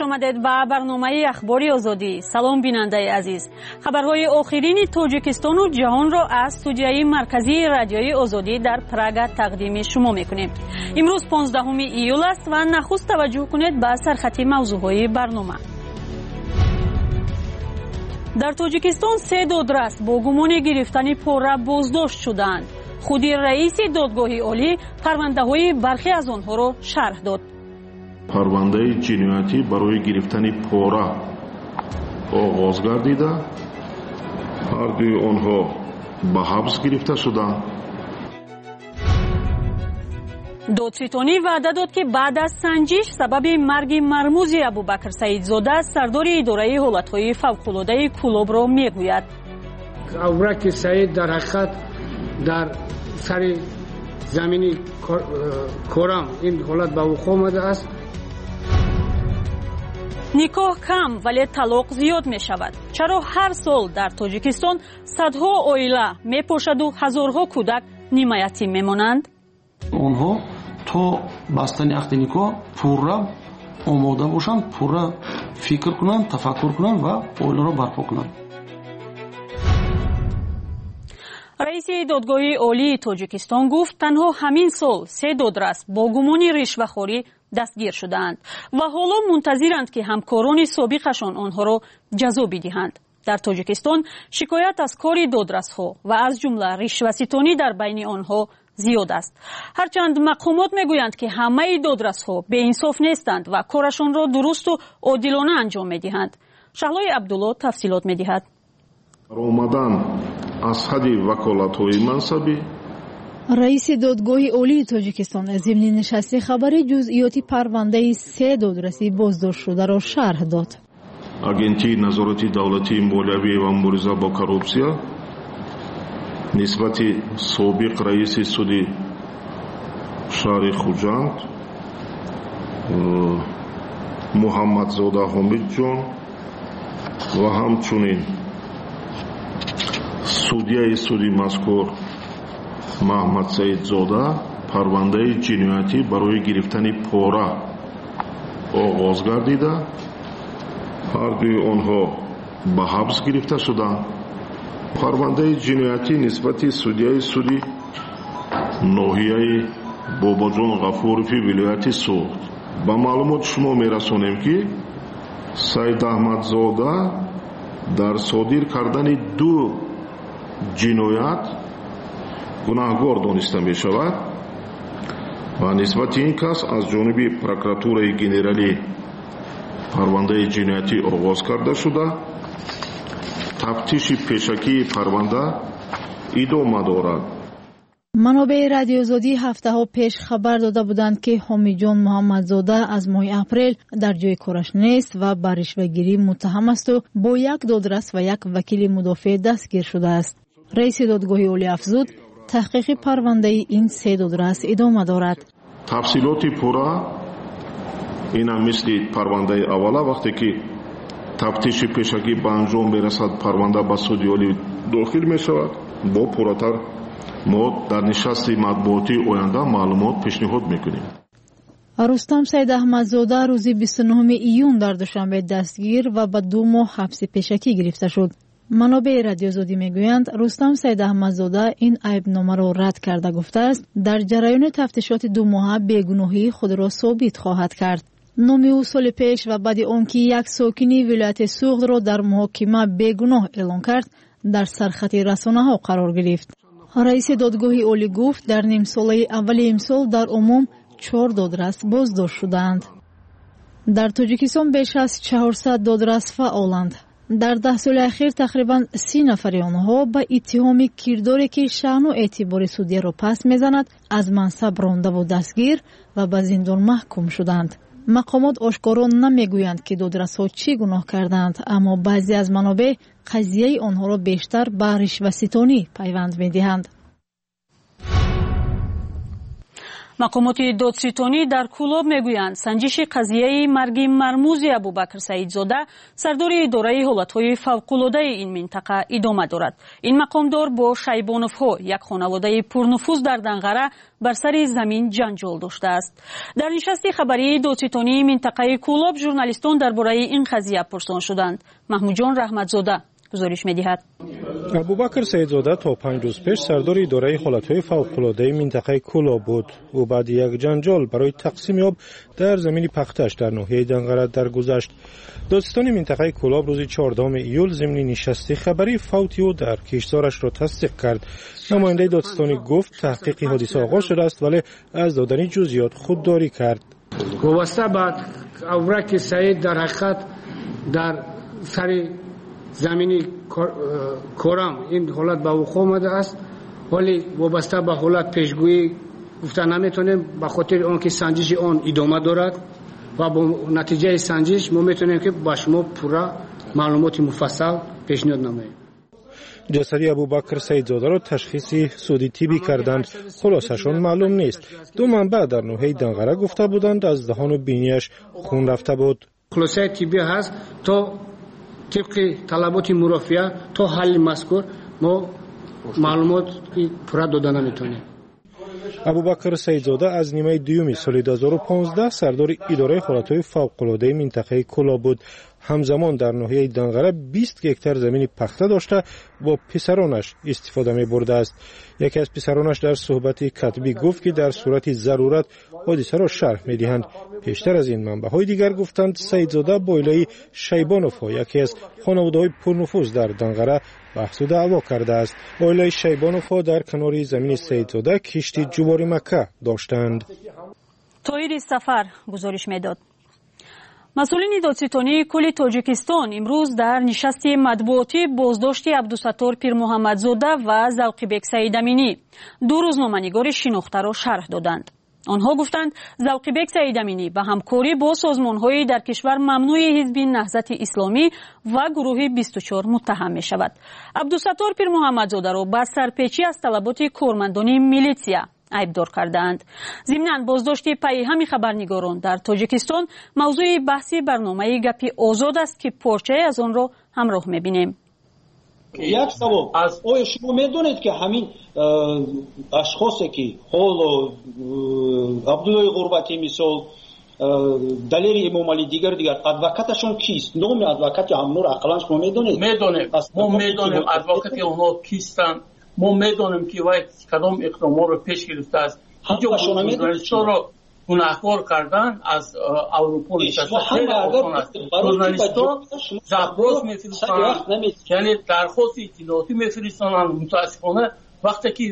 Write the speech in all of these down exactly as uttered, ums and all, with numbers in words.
آمدید به برنامه اخباری آزادی. سلام بیننده عزیز. خبرهای آخرین تاجیکستان و جهان را از استودیوی مرکزی رادیوی آزادی در پراگ تقدیم شما میکنیم. امروز پانزدهم ایول است و نخست توجه کنید به سرخط موضوعهای برنامه. در تاجیکستان سه دادرس با گمان گرفتن پوره بازداشت شدند. خود رئیس دادگاه عالی پرونده‌های برخی از آنها را شرح داد. پرونده جنایتی برای گرفتن پوره آغاز گردیده، هر دوی آنها به حبس گرفته شدند. دادستانی وعده داد که بعد از سنجش سبب مرگ مرموز ابوبکر سعیدزاده سردار اداره حالت‌های فوق‌العاده کلاب را میگوید. ابوبکر سعید در حقیقت در سر زمینی کرم این حالت به وقوع آمده است. نکاح کم ولی طلاق زیاد می شود. چرا هر سال در تاجیکستان صدها عائله می پوشد و هزارها کودک نیمه یتیم می مانند؟ آنها تا بستن عقد نکاح پورا آماده باشند، پورا فکر کنند، تفکر کنند و عائله را برپا کنند. رئیس دادگاه عالی تاجیکستان گفت تنها همین سال سه دادرس با گمان رشوه‌خوری دستگیر شدند و حالا منتظرند که همکاران سابقشان آنها را جزا بدهند. در تاجیکستان شکایت از کار دادرس‌ها و از جمله رشوه‌ستانی در بین آنها زیاد است. هرچند مقامات میگویند که همه دادرس‌ها به انصاف نیستند و کارشان را درست و عادلانه انجام میدهند. شهلای عبدالله تفصیلات میدهد. آمدن از حد وکالت‌های منصبی رئیس دادگاه عالی تاجیکستان از ضمن نشست خبر جزئیات پرونده سه دادرسی بازداشت شده را شرح داد. агенти назорати давлатии молиявӣ ва мубориза бо коррупсия нисбати собиқ раиси суди шаҳри хуҷанд муҳаммадзода ҳомидҷон ва ҳамчунин судяи суди мазкур маҳмад саидзода парвандаи ҷиноятӣ барои гирифтани пора оғоз гардида, ҳар дуи онҳо ба ҳабс гирифта шуданд. парвандаи ҷиноятӣ нисбати судяи суди ноҳияи бобоҷон ғафурови вилояти суғд. ба маълумоти шумо мерасонем ки саид аҳмадзода дар содир кардани ду ҷиноят гунаҳгор дониста мешавад ва нисбати ин кас аз ҷониби прокуратураи генералӣ парвандаи ҷиноятӣ оғоз карда шуда, тафтиши пешакии парванда идома дорад. منابع رادیو آزادی هفته ها پیش خبر داده بودند که حامیجان محمدزاده از ماه اپریل در جای کارش نیست و به رشوه‌گیری متهم است و با یک دادرس و یک وکیل مدافع دستگیر شده است. رئیس دادگاه عالی افزود تحقیق پرونده این سه دادرس ادامه دارد. تفصیلات پورا این هم مثل پرونده اوله وقتی که تفتیش پیشگی به انجام برسد پرونده به سود عالی داخل می شود. با پوراتر ما در نشست مطبوعاتی آینده معلومات پیشنهاد میکنیم. رستم سید احمدزاده روز بیست و نهم ایون در دوشنبه دستگیر و به دو ماه حبس پیشگی گرفته شد. منابع رادیو آزادی میگویند رستم سید احمدزاده این عیبنامه را رد کرده گفته است در جریان تفتیشات دو ماهه بیگناهی خود را ثابت خواهد کرد. نام او سال پیش و بعد آنکه یک ساکنی ولایت سوغد را در محاکمه بیگناه اعلام کرد در سرخط رسانه‌ها قرار گرفت. رئیس دادگاه عالی گفت در نیم ساله اول امسال در عموم چهار دادرس بازداشت شدند. در تاجیکستان بیش از چهارصد دادرس فعالند. در ده سال اخیر تقریبا سی نفر آنها با اتهام کرداری که شأن و اعتبار سودی را پس میزند از منصب رانده و دستگیر و به زندان محکوم شدند. مقامات آشکارا نمیگویند که دادرس‌ها چی گناه کردند، اما بعضی از منابع قضیه آنها را بیشتر به رشوه‌ستانی پیوند می‌دهند. مقامات دادستانی در کولاب میگویند سنجش قضیه مرگ مرموز ابوبکر سعیدزاده سردار اداره حالتهای فوق‌العاده این منطقه ادامه دارد. این مقامدار با شیبانوف‌ها یک خانواده پرنفوذ در دنقره بر سر زمین جنجال داشته است. در نشست خبری دادستانی منطقه کولاب ژورنالیستان درباره این قضیه پرسان شدند. محمود جان رحمتزاده گزارش می‌دهد. ابوبکر سعیدزاده تا پنج روز پیش سردار اداره حالتهای فوق‌العاده منطقه کولاب بود. او بعد یک جنجال برای تقسیم آب در زمین پختش در ناحیه دنقره درگذشت. دادستان منطقه کولاب روز چهاردهم ایول ضمن نشست خبری فوت او در کشتارش را تصدیق کرد. نماینده دادستانی گفت تحقیق حادثه آغاز شده است ولی از دادن جزئیات خودداری کرد. وابسته به ابوبکر سعید در حقیقت در سر زمینی کورم این حالت به وقوع آمده است، ولی وابسته به حالت پیشگویی گفتن نمیتونیم به خاطر آنکه سنجش آن ادامه دارد و با نتیجه سنجش ما میتونیم که با شما پورا معلومات مفصل پیشنهاد نماییم. جسد ابوبکر سعیدزاده را تشخیص سودی طبی کردند. خلاصشان معلوم نیست. دو منبع در ناحیه دنقره گفته بودند از دهان و بینیش خون رفته بود. خلاصه طبی هست تا طبق طلبات مرافعه تا حل مذکور ما معلومات پورا دادن نمیتونیم. ابوبکر سعیدزاده از نیمه دیوم سال دو هزار و پانزده سردار اداره حالتهای فوق‌العاده منطقه کولاب بود. همزمان در ناحیه دنقره بیست هکتار زمین پخته داشته با پسرانش استفاده می برده است. یکی از پسرانش در صحبت کتبی گفت که در صورت ضرورت حادثه را شرح می دهند. پیشتر از این منبع های دیگر گفتند سعیدزاده با عائله شیبانوف یکی از خانواده های پرنفوذ در دنقره بحث و دعوا کرده است. عائله شیبانوف در کنار زمین سعیدزاده کشتی جواری مکه داشتند. طاهر سفر گزارش میداد. مسئولین دادستانی کل تاجیکستان امروز در نشست مطبوعاتی بازداشت عبدالستار پیرمحمدزاده و ذوقیبک سعیدامینی دو روزنامه‌نگار شناخته را شرح دادند. آنها گفتند ذوقیبک سعیدامینی به همکاری با سازمان‌های در کشور ممنوع حزب نهضت اسلامی و گروه بیست و چهار متهم می شود. عبدالستار پیرمحمدزاده را با سرپیچی از طلبات کارمندان میلیسیا عیبدار کردند. ضمناً بازداشت پیهم خبرنگاران در تاجیکستان موضوع بحثی برنامه گپی آزاد است که پارچه از آن را همراه می‌بینیم. یک سوال از آیا شما میدونید که همین اشخاصی که حال عبدالله غربتی مثال دلیل امام علی دیگر دیگر ادوکاتشون کیست؟ نام ادوکات هم نور عقلان شما میدونید؟ میدونیم. ما میدونیم ادوکات اونها کیستن. ما میدونیم که وای کدام اقدامات رو پیش گرفته است. اینجا ژورنالیست‌ها رو گناهکار کردن از اروپا نشسته. ژورنالیست‌ها زبراز میفرستند، یعنی درخواست اطلاعاتی میفرستند. متاسفانه وقتی که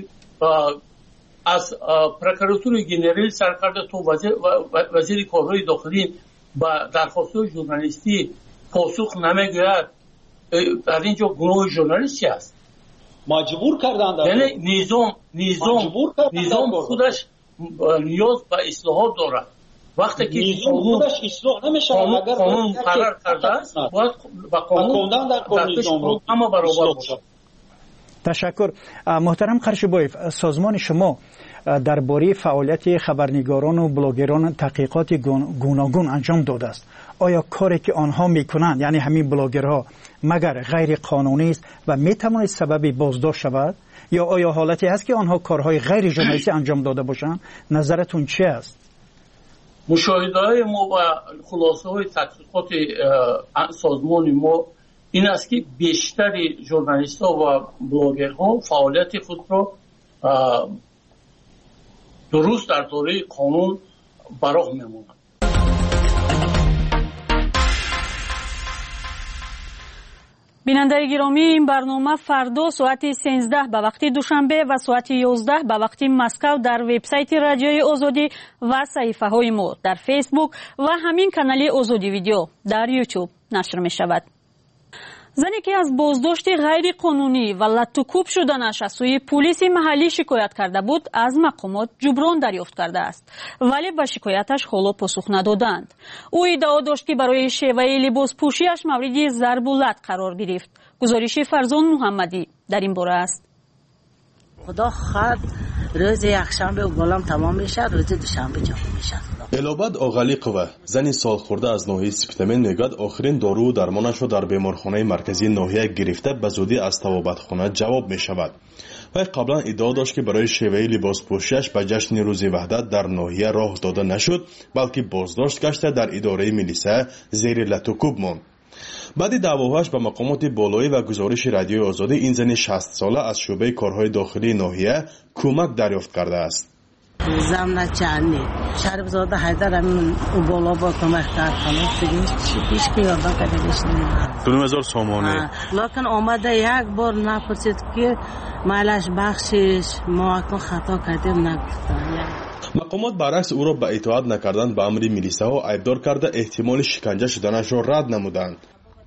از پروکراتور گنرال سرکرده تو وزیر وزیر کارهای داخلی با درخواست ژورنالیستی پاسخ نمیگوید، در اینجا گناه ژورنالیستی است. مجبور کردند، یعنی نظام نظام نظام خودش نیاز به اصلاحات دارد. وقتی که نظام خودش اصلاح نمیشه اگر قانون قرار کرده است باید با قانون در نظام اما برابر باشد. تشکر. محترم قرشبایف، سازمان شما درباره فعالیت خبرنگاران و بلاگران تحقیقات گوناگون انجام داده است. آیا کاری که آنها میکنند یعنی همین بلاگرها مگر غیر قانونی است و میتواند سبب بازداشت شود، یا آیا حالتی هست که آنها کارهای غیر ژورنالیستی انجام داده باشند؟ نظرتون چی است؟ مشاهده‌های ما و خلاصه‌های تحقیقات سازمان ما این است که بیشتر ژورنالیست‌ها و بلاگرها فعالیت خود را درست در دوره قانون براه می‌مانند. بیننده گرامی، این برنامه فردا ساعت سیزده به وقت دوشنبه و ساعت یازده به وقت مسکو در وبسایت رادیوی آزادی و صفحه های ما در فیسبوک و همین کانال آزادی ویدیو در یوتیوب نشر می شود. زنی که از بازداشت غیر قانونی و لطوکوب شدنش از سوی پلیس محلی شکایت کرده بود از مقامات جبران دریافت کرده است، ولی به شکایتش حالا پاسخ ندادند. او ادعا داشت که برای شیوه لباس پوشیش مورد ضرب و لط قرار گرفت. گزارش فرزان محمدی در این باره است. خدا خواهد روز یکشنبه بالام تمام میشه، روز دوشنبه جمع میشه. الابد آقلیقова زنی سال خورده از ناحیه سپتامین میگوید آخرین دارو و درمانش را در بیمارخانه مرکزی ناحیه گرفته به زودی از طبابتخانه جواب می شود. وی قبلا ادعا داشت که برای شیوه لباس پوشیدش به جشن روز وحدت در ناحیه راه داده نشد، بلکه بازداشت گشته در اداره میلیسه زیر لتوکوب ماند. بعد دعواهاش به مقامات بالایی و گزارش رادیوی آزادی، این زن شصت ساله از شعبه کارهای داخلی ناحیه کمک دریافت کرده است. زمنا چانی شرب زاده حیدر همین بالا با کمک کرد کنه پیش که یادم کردیش نمیدونم دو هزار سامانه لکن آمده یک بار نپرسید که مالش بخشش ما اکن خطا کردیم نگفتن. مقامات برعکس او را به اطاعت نکردن به امر میلیسه ها عیبدار کرده احتمال شکنجه شدنش را رد نمودند.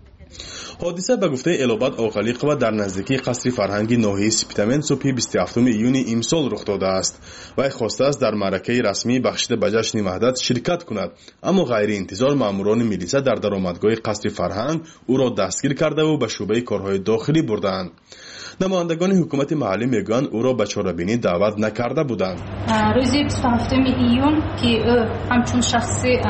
حادثه به گفته الابد آقلیقова در نزدیکی قصر فرهنگی ناحیه سپتامین صبح بیست و هفتم ایون امسال رخ داده است. وی خواسته است در معرکه رسمی بخشیده به جشن وحدت شرکت کند، اما غیر انتظار ماموران میلیسه در درآمدگاه قصر فرهنگ او را دستگیر کرده و به شعبه کارهای داخلی بردند. نمایندگان حکومت محلی میگویند او را به چاره‌بینی دعوت نکرده بودند. روز بیست و هفتم ایون که همچون شخصی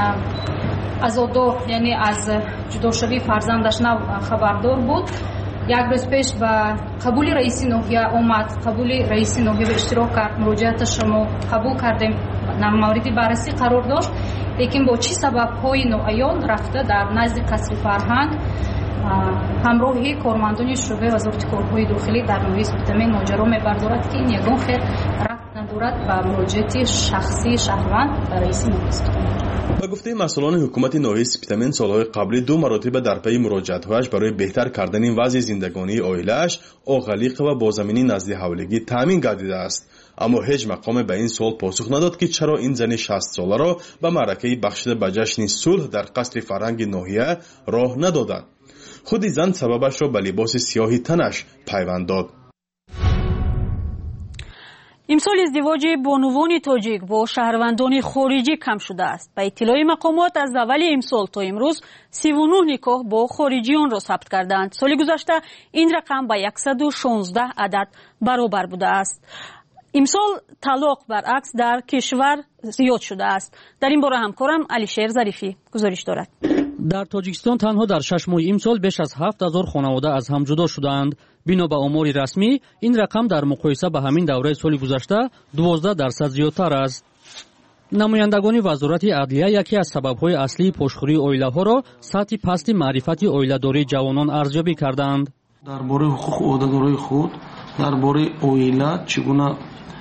عزادار یعنی از جداشوی فرزندش نو خبردار بود، یک روز پیش به قبول رئیس ناحیه اومد، قبول رئیس ناحیه به اشتراک کرد، مراجعتش ما قبول کردیم، موردی بررسی قرار داشت، لیکن با چی سبب های ناعیان رفته در نزد قصر فرهنگ همراهی کارمندان شعبه وزارت کارهای داخلی در ناحیه سپتامین ماجرا می‌پردازد که این یگان خیر ربط ندارد به مراجعت شخصی شهروند به رئیس ناحیه. به گفته مسئولان حکومت ناحیه سپتامین سالهای قبلی دو مراتب در پی مراجعت‌هایش برای بهتر کردن وضع زندگانی عائله‌اش آقلیقова با زمینی نزد حولگی تامین گردیده است، اما هیچ مقام به این سوال پاسخ نداد که چرا این زن شصت ساله را به معرکه بخشیده به جشن صلح در قصر فرهنگ ناحیه راه ندادند. خود زن سببش را به لباس سیاهی تنش پیوند داد. امسال ازدواج بانوان تاجیک با شهروندان خارجی کم شده است. به اطلاع مقامات از اول امسال تا امروز سی و نه نکاح با خارجیان را ثبت کردند. سال گذشته این رقم به صد و شانزده عدد برابر بوده است. امسال طلاق برعکس در کشور زیاد شده است. در این باره همکارم علیشیر ظریفی گزارش دارد. در تاجیکستان تنها در شش ماه امسال بیش از هفت هزار خانواده از هم جدا شدند. بنا به آمار رسمی این رقم در مقایسه با همین دوره سال گذشته دوازده درصد زیادتر است. نمایندگان وزارت عدلیه یکی از سبب‌های اصلی پشتخوری عائله‌ها را سطح پست معرفت عائله‌داری جوانان ارزیابی کردند. درباره حقوق عهده‌دارای خود، درباره عائله چگونه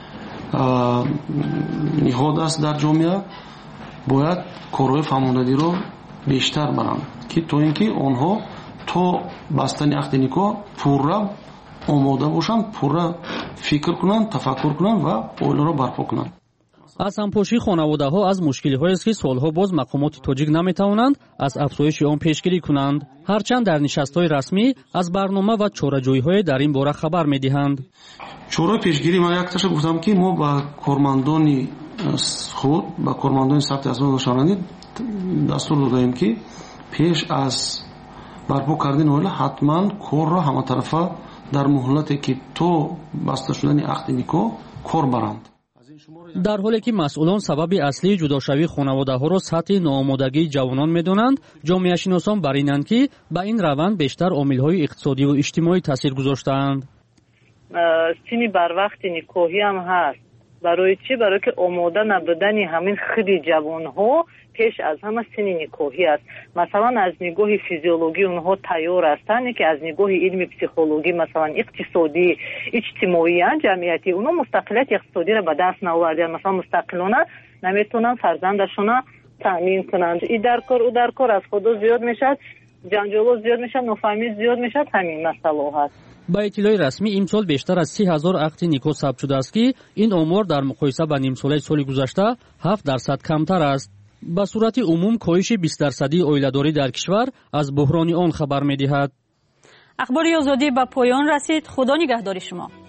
نهاد است در جامعه، باید کارهای فرماندهی را بیشتر برند که تا اینکه آنها تا بستن عقد نکاح پورا آماده باشند، پورا فکر کنند، تفکر کنند و عائله را برپا کنند. از همپاشی خانواده ها از مشکلی هایی است که سالها باز مقامات تاجیک نمیتوانند از افزایش آن پیشگیری کنند، هرچند در نشست های رسمی از برنامه و چاره‌جویی های در این باره خبر میدهند. چاره پیشگیری من یک تاش گفتم که ما با کارمندان خود با کارمندان ثبت اسناد داشتند دستور دادیم که پیش از برپا کردن عائله حتما کار را همه طرفه در مهلتی که تو بسته شدن عقد نکاح کار برند. در حالی که مسئولان سبب اصلی جداشوی خانواده ها را سطح ناآمادگی جوانان می‌دانند، جامعه شناسان بر اینند که به این روند بیشتر عامل‌های اقتصادی و اجتماعی تاثیر گذاشته‌اند. سینی بر وقت نکاحی هم هست. برای چی؟ برای که آماده نبودن همین خود جوان‌ها پیش از همه سن نکاحی است. مثلا از نگاه فیزیولوژی اونها تیار هستند که از نگاه علم پسیخولوژی مثلا اقتصادی اجتماعی جمعیتی اونها مستقلیت اقتصادی را به دست نآوردن، مثلا مستقلانه نمیتونن فرزندشون تامین کنند. این در کار او در کار از خود زیاد میشد، جنجال زیاد میشد، نفهمی زیاد میشد، همین مسئله هست. با اطلاع رسمی امسال بیشتر از سی هزار عقد نکاح ثبت شده است که این آمار در مقایسه با نیم ساله سال گذشته هفت درصد کمتر است. به صورت عموم کاهش بیست درصدی عائله‌داری در کشور از بحران آن خبر می‌دهد. اخبار آزادی به پایان رسید. خدا نگهدار شما.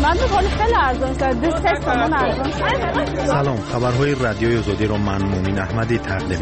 من ولی خیلی ارزان شد. دو تومن ارزان. سلام، خبرهای رادیوی آزادی را من مومین احمدی تقدیم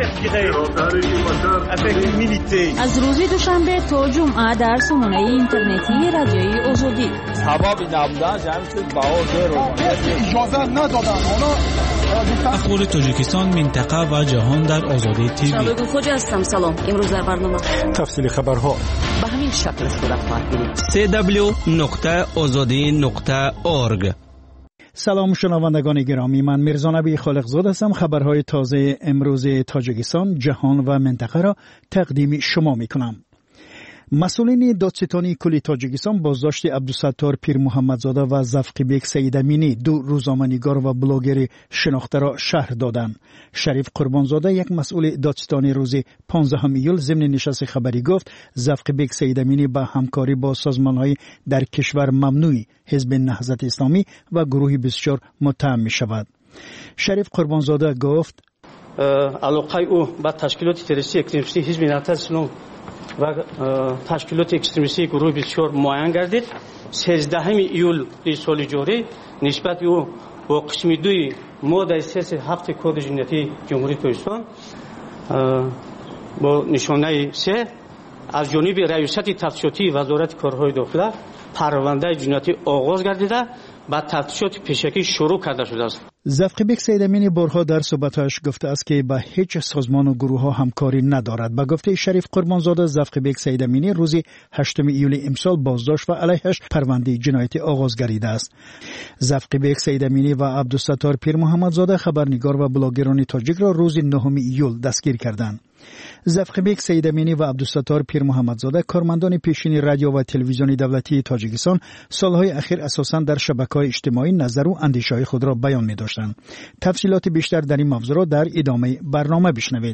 می‌کنم. از روز دوشنبه تا جمعه در سامانه اینترنتی رادیوی آزادی. سبب نبودن جمعیت باور اجازه ندادن. اخبار تاجیکستان، منطقه و جهان در آزادی تیوی. شبگون خوجا هستم. سلام. امروز در برنامه تفصیل خبرها به همین شکل صورت خواهد گرفت. سی دبلیو نقطه آزادی نقطه اورگ. سلام شنوندگان گرامی، من میرزا نبی خالقزاد هستم. خبرهای تازه امروز تاجیکستان، جهان و منطقه را تقدیم شما میکنم. مسئولین دادستانی کل تاجیکستان بازداشت عبدالستار پیر محمدزاده و زفقیبک سیدامینی، دو روزنامه‌نگار و بلاگر شناخته را شرح دادند. شریف قربانزاده، یک مسئول دادستانی، روز پانزدهم ایول ضمن نشست خبری گفت زفقیبک سیدامینی با همکاری با سازمان‌های در کشور ممنوعی حزب نهضت اسلامی و گروه بیست و چهار متهم می‌شود. شریف قربانزاده گفت علاقه او با تشکیلات تروریستی اکستریمیستی حزب نهضت اسلامی و تشکیلات اکستریمیستی گروه بیست و چهار معین گردید. سیزدهم ایول سال جاری نسبت او با قسم دوی ماده سه هفت کد جنایتی جمهوری پاکستان با نشانه سه از جانب ریاست تفتیشاتی وزارت کارهای داخله پرونده جنایتی آغاز گردیده و تفتیشات پیشکی شروع کرده شده است. زفقیبک سیدامینی بارها در صحبتش گفته است که با هیچ سازمان و گروه ها همکاری ندارد. با گفته شریف قربانزاده، زفقیبک سیدامینی روز هشتم ایول امسال بازداشت و علیهش پرونده جنایتی آغاز گردیده است. زفقیبک سیدامینی و عبدالستار پیر محمدزاده خبرنگار و بلاگران تاجیک را روز نهم ایول دستگیر کردند. زفقیبک سیدامینی و عبدالستار پیر محمدزاده کارمندان پیشین رادیو و تلویزیون دولتی تاجیکستان سالهای اخیر اساساً در شبکه‌های اجتماعی نظر و اندیشه‌های خود را بیان می‌داشتند. تفصیلات بیشتر در این موضوع را در ادامه برنامه بشنوید.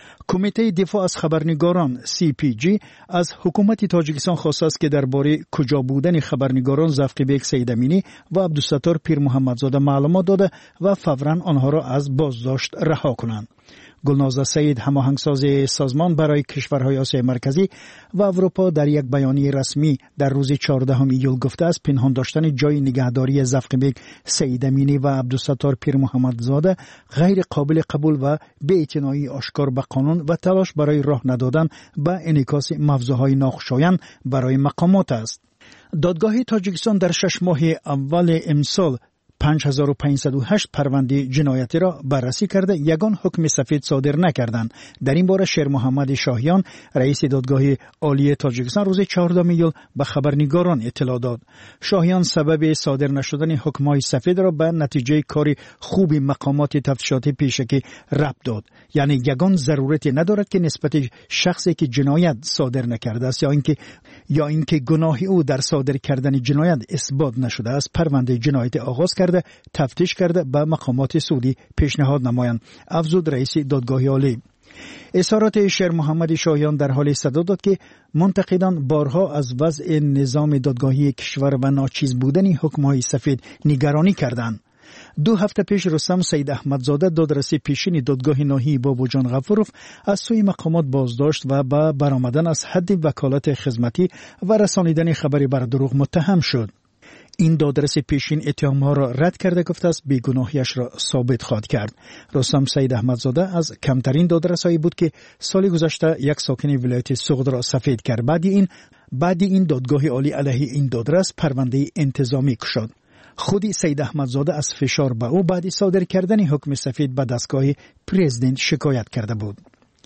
کمیته دفاع از خبرنگاران سی پی جی از حکومت تاجیکستان خواسته است که درباره کجا بودن خبرنگاران زفقیبک سیدامینی و عبدالستار پیر محمدزاده معلومات داده و فوراً آنها را از بازداشت رها کنند. گلنازه سعید، هماهنگساز سازمان برای کشورهای آسیای مرکزی و اروپا، در یک بیانیه رسمی در روز چهاردهم ایول گفته است پنهان داشتن جای نگهداری زفقیبک سیدامینی و عبدالستار پیر محمدزاده غیر قابل قبول و بی‌اعتنایی آشکار به قانون و تلاش برای راه ندادن به انعکاس موضوعهای ناخوشایند برای مقامات است. دادگاه تاجیکستان در شش ماه اول امسال پنج هزار و پانصد و هشت پرونده جنایتی را بررسی کرده یگان حکم سفید صادر نکردند. در این باره شیر محمد شاهیان، رئیس دادگاه عالی تاجیکستان، روز چهاردهم ایول به خبرنگاران اطلاع داد. شاهیان سبب صادر نشدن حکم‌های سفید را به نتیجه کار خوب مقامات تفتیشاتی پیشکی ربط داد. یعنی یگان ضرورتی ندارد که نسبت شخصی که جنایت صادر نکرده است یا اینکه یا اینکه گناه او در صادر کردن جنایت اثبات نشده است پرونده جنایتی آغاز کرده تفتیش کرده به مقامات سعودی پیشنهاد نمایند، افزود رئیس دادگاه عالی. اظهارات شیر محمد شاهیان در حال صدا داد که منتقدان بارها از وضع نظام دادگاهی کشور و ناچیز بودن حکم‌های سفید نگرانی کردند. دو هفته پیش رستم سید احمدزاده، دادرس پیشین دادگاه ناحیه بابوجان غفوروف، از سوی مقامات بازداشت و با برآمدن از حد وکالت خدمتی و رسانیدن خبری بر دروغ متهم شد. این دادرس پیشین اتهام‌ها را رد کرده گفته است بیگناهیش را ثابت خواهد کرد. رستم سید احمدزاده از کمترین دادرسایی بود که سال گذشته یک ساکن ولایت سوغد را سفید کرد. بعد این بعد این دادگاه عالی علیه این دادرس پرونده انتظامی گشاد. خودی سید احمدزاده از فشار به او بعد صادر کردن حکم سفید به دستگاه پرزیدنت شکایت کرده بود.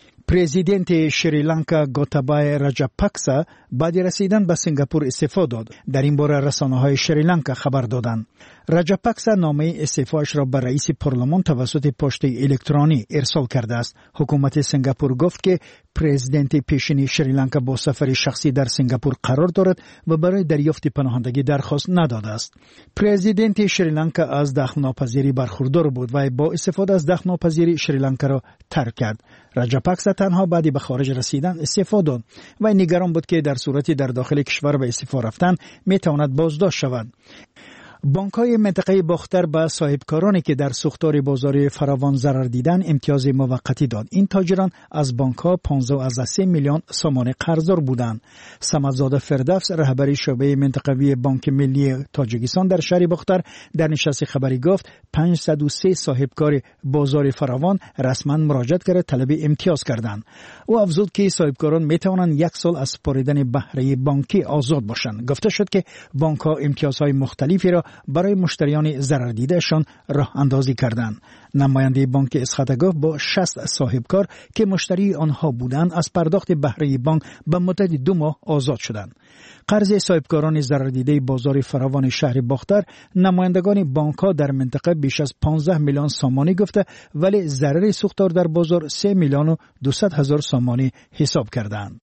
پرزیدنت شریلانکا گوتابای راجاپاکسا بعد رسیدن به سنگاپور استعفا داد. در این باره رسانه‌های شریلانکا خبر دادند. راجاپاکسا نامه استعفاش را به رئیس پارلمان توسط پست الکترونی ارسال کرده است. حکومت سنگاپور گفت که پرزیدنت پیشین شریلانکا با سفر شخصی در سنگاپور قرار دارد و برای دریافت پناهندگی درخواست نداده است. پرزیدنت شریلانکا از دخل‌ناپذیری برخوردار بود و با استفاده از دخل‌ناپذیری شریلانکا را ترک کرد. راجاپاکسا تنها بعدی به خارج رسیدن استعفا داد و نگران بود که در صورتی در داخل کشور به استعفا رفتن می تواند بازداشت شود. بانک‌های منطقه باختر به صاحبکارانی که در سوختار بازاری فراوان ضرر دیدن امتیاز موقتی داد. این تاجران از بانک‌ها پانزده از سه میلیون سامان قرضدار بودند. صمدزاده فردوس رهبر شعبه منطقوی بانک ملی تاجیکستان در شهر باختر در نشست خبری گفت پانصد و سه صاحبکار بازار فراوان رسما مراجعت کرده طلب امتیاز کردند. او افزود که صاحبکاران میتوانند یک سال از سپاریدن بهره بانکی آزاد باشند. گفته شد که بانک‌ها امتیازهای مختلفی را برای مشتریان ضرر دیدهشان راه اندازی کردند. نماینده بانک اسخاتگاه با شصت صاحبکار که مشتری آنها بودند از پرداخت بهره بانک به مدت دو ماه آزاد شدند. قرض صاحبکاران ضرر دیده بازار فراوان شهر باختر نمایندگان بانک‌ها در منطقه بیش از پانزده میلیون سامانی گفته ولی ضرر سوختار در بازار سه میلیون و دویست هزار سامانی حساب کردند.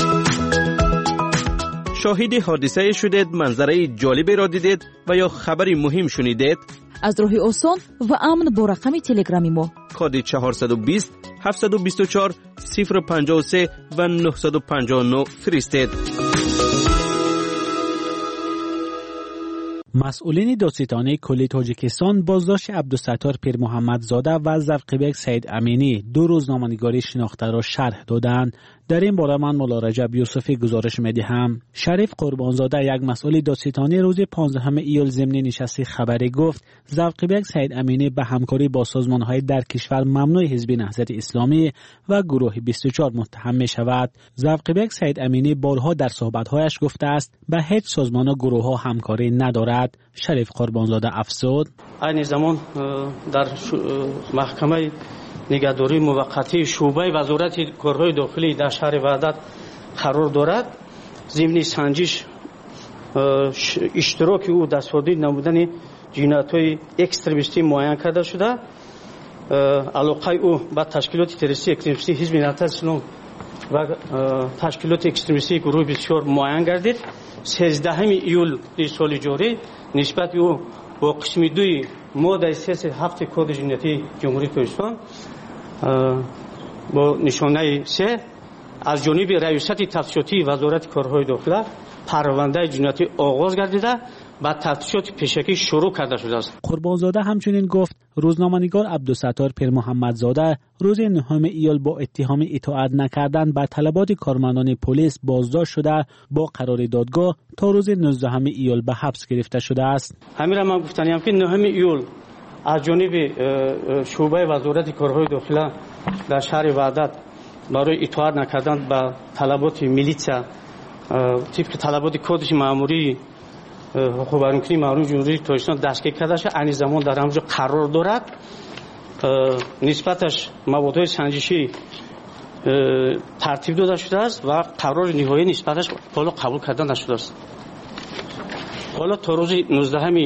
شاهد حادثه شدید، منظره جالبی را دیدید و یا خبری مهم شنیدید؟ از راه آسان و امن با رقم تلگرامی ما کد چهارصد و بیست هفتصد و بیست و چهار صفر پنجاه و سه و نهصد و پنجاه و نه فرستید. مسئولین دادستانی کل تاجیکستان بازداشت عبدالستار پیر محمد زاده و زوقبک سید امینی دو روزنامه‌نگاری شناخته را شرح دادند. در این باره من مولا رجب یوسفی گزارش می‌دهم. شریف قربانزاده یک مسئول دادستانی روز پانزدهم ایول ضمن نشست خبری گفت زوقبک سید امینی به همکاری با سازمان‌های در کشور ممنوع حزب نهضت اسلامی و گروه بیست و چهار متهم می‌شود. زوقبک سید امینی بارها در صحبت‌هایش گفته است به هیچ سازمان و گروه‌ها همکاری ندارد. شریف قربانزاده افزود این زمان در محکمه نگهداری موقتی شعبه وزارت کارهای داخلی در شهر وحدت قرار دارد. ضمن سنجش اشتراک او در صادر نمودن جنایت‌های اکستریمیستی معین کرده شده. علاقه او به تشکیلات تروریستی اکستریمیستی حزب نهضت اسلام و تشکیلات اکستریمیستی گروه بیست و چهار معین گردید. سیزدهم ایول سال جاری نسبت او با قسم دوی ماده سه هفت کد جنایتی جمهوری تاجیکستان با نشانه سه از جانب رئیست تفتیشاتی وزارت کارهای داخلی پرونده جنایتی آغاز گردیده و تفتیشات پیشکی شروع کرده شده است. قربانزاده همچنین گفت روزنامه‌نگار عبدالستار پیر محمد زاده روز نهم ایول با اتهام اطاعت نکردن به طلبات کارمندان پلیس بازداشت شده با قرار دادگاه تا روز نوزدهم ایول به حبس گرفته شده است. همین را من گفتنیم که نهم ایول از جانب شعبه وزارت کارهای داخلی در شهر وحدت برای اطاعت نکردن به طلبات میلیسیا طبق طلبات کدش مأموری خبرنگاری مأمور جمهوری تاجیکستان دستگیر کرده شد. این زمان در همونجا قرار دارد. نسبتش موادهای سنجشی ترتیب داده شده است و قرار نهایی نسبتش حالا قبول کردن نشده است. حالا تا روز نوزدهم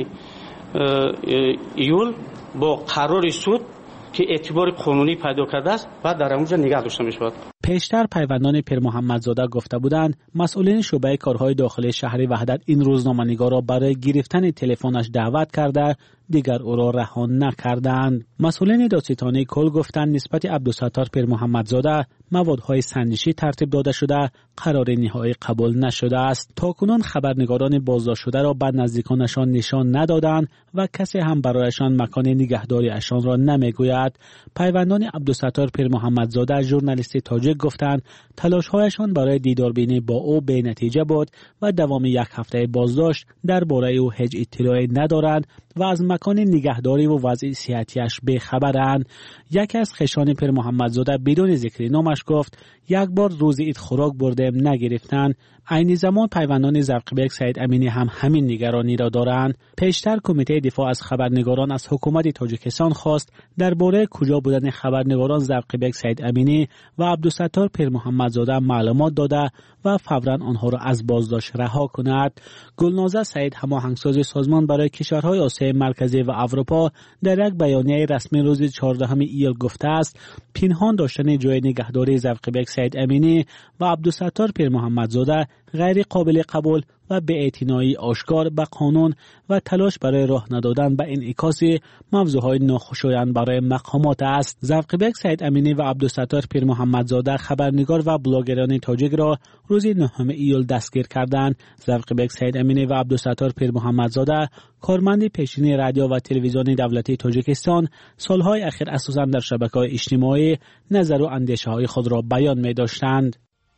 ایول با قرار سود که اعتبار قانونی پیدا کرده است و در همونجا نگه داشته می‌شود. پیشتر پیوندان پیر محمد زاده گفته بودند مسئولین شعبه کارهای داخلی شهر وحدت این روزنامه‌نگار را برای گرفتن تلفنش دعوت کرده دیگر او را رها نکردند. مسئولین دادستانی کل گفتند نسبت عبدالستار پیر محمد زاده موادهای سنجشی ترتیب داده شده قرار نهایی قبول نشده است. تاکنون خبرنگاران بازداشت شده را به نزدیکانشان نشان ندادند و کسی هم برایشان مکان نگهداری اشان را نمیگوید. پیوندان عبدالستار پیر محمد زاده ژورنالیست تاجیک گفتند تلاش‌هایشان برای دیداربینی با او بی نتیجه بود و دوام یک هفته بازداشت درباره او هیچ اطلاعی ندارند و از مکان نگهداری و وضع صحتیش بخبرند. یکی از خویشان پیر محمد زاده بدون ذکر نامش گفت یک بار روز عید خوراک بردیم نگرفتند. عین زمان پیوندان زوقبک سید امینی هم همین نگرانی را دارند. پیشتر کمیته دفاع از خبرنگاران از حکومت تاجیکستان خواست درباره کجا بودن خبرنگاران زوقبک سید امینی و عبدالستار پیر محمد زاده معلومات داده و فوراً آنها را از بازداشت رها کند. گلنازه سعید هماهنگساز سازمان برای کشورهای آسیای مرکزی و اروپا در یک بیانیه رسمی روز چهاردهم ایول گفته است پنهان داشتن جای نگهداری زوقبک سید امینی و عبدالستار پیر محمد زاده غیر قابل قبول و بی‌اعتنایی آشکار به قانون و تلاش برای راه ندادن به انعکاس موضوعهای ناخوشایند برای مقامات است. ذوق‌بک سید امینی و عبدالستار پیر محمدزاده خبرنگار و بلاگران تاجیک را روز نهم ایول دستگیر کردند. ذوق‌بک سید امینی و عبدالستار پیر محمدزاده کارمند پیشین رادیو و تلویزیون دولتی تاجیکستان سالهای اخیر اساساً در شبکه‌های اجتماعی نظر و اندیشه‌های خود را بیان می‌داشتند.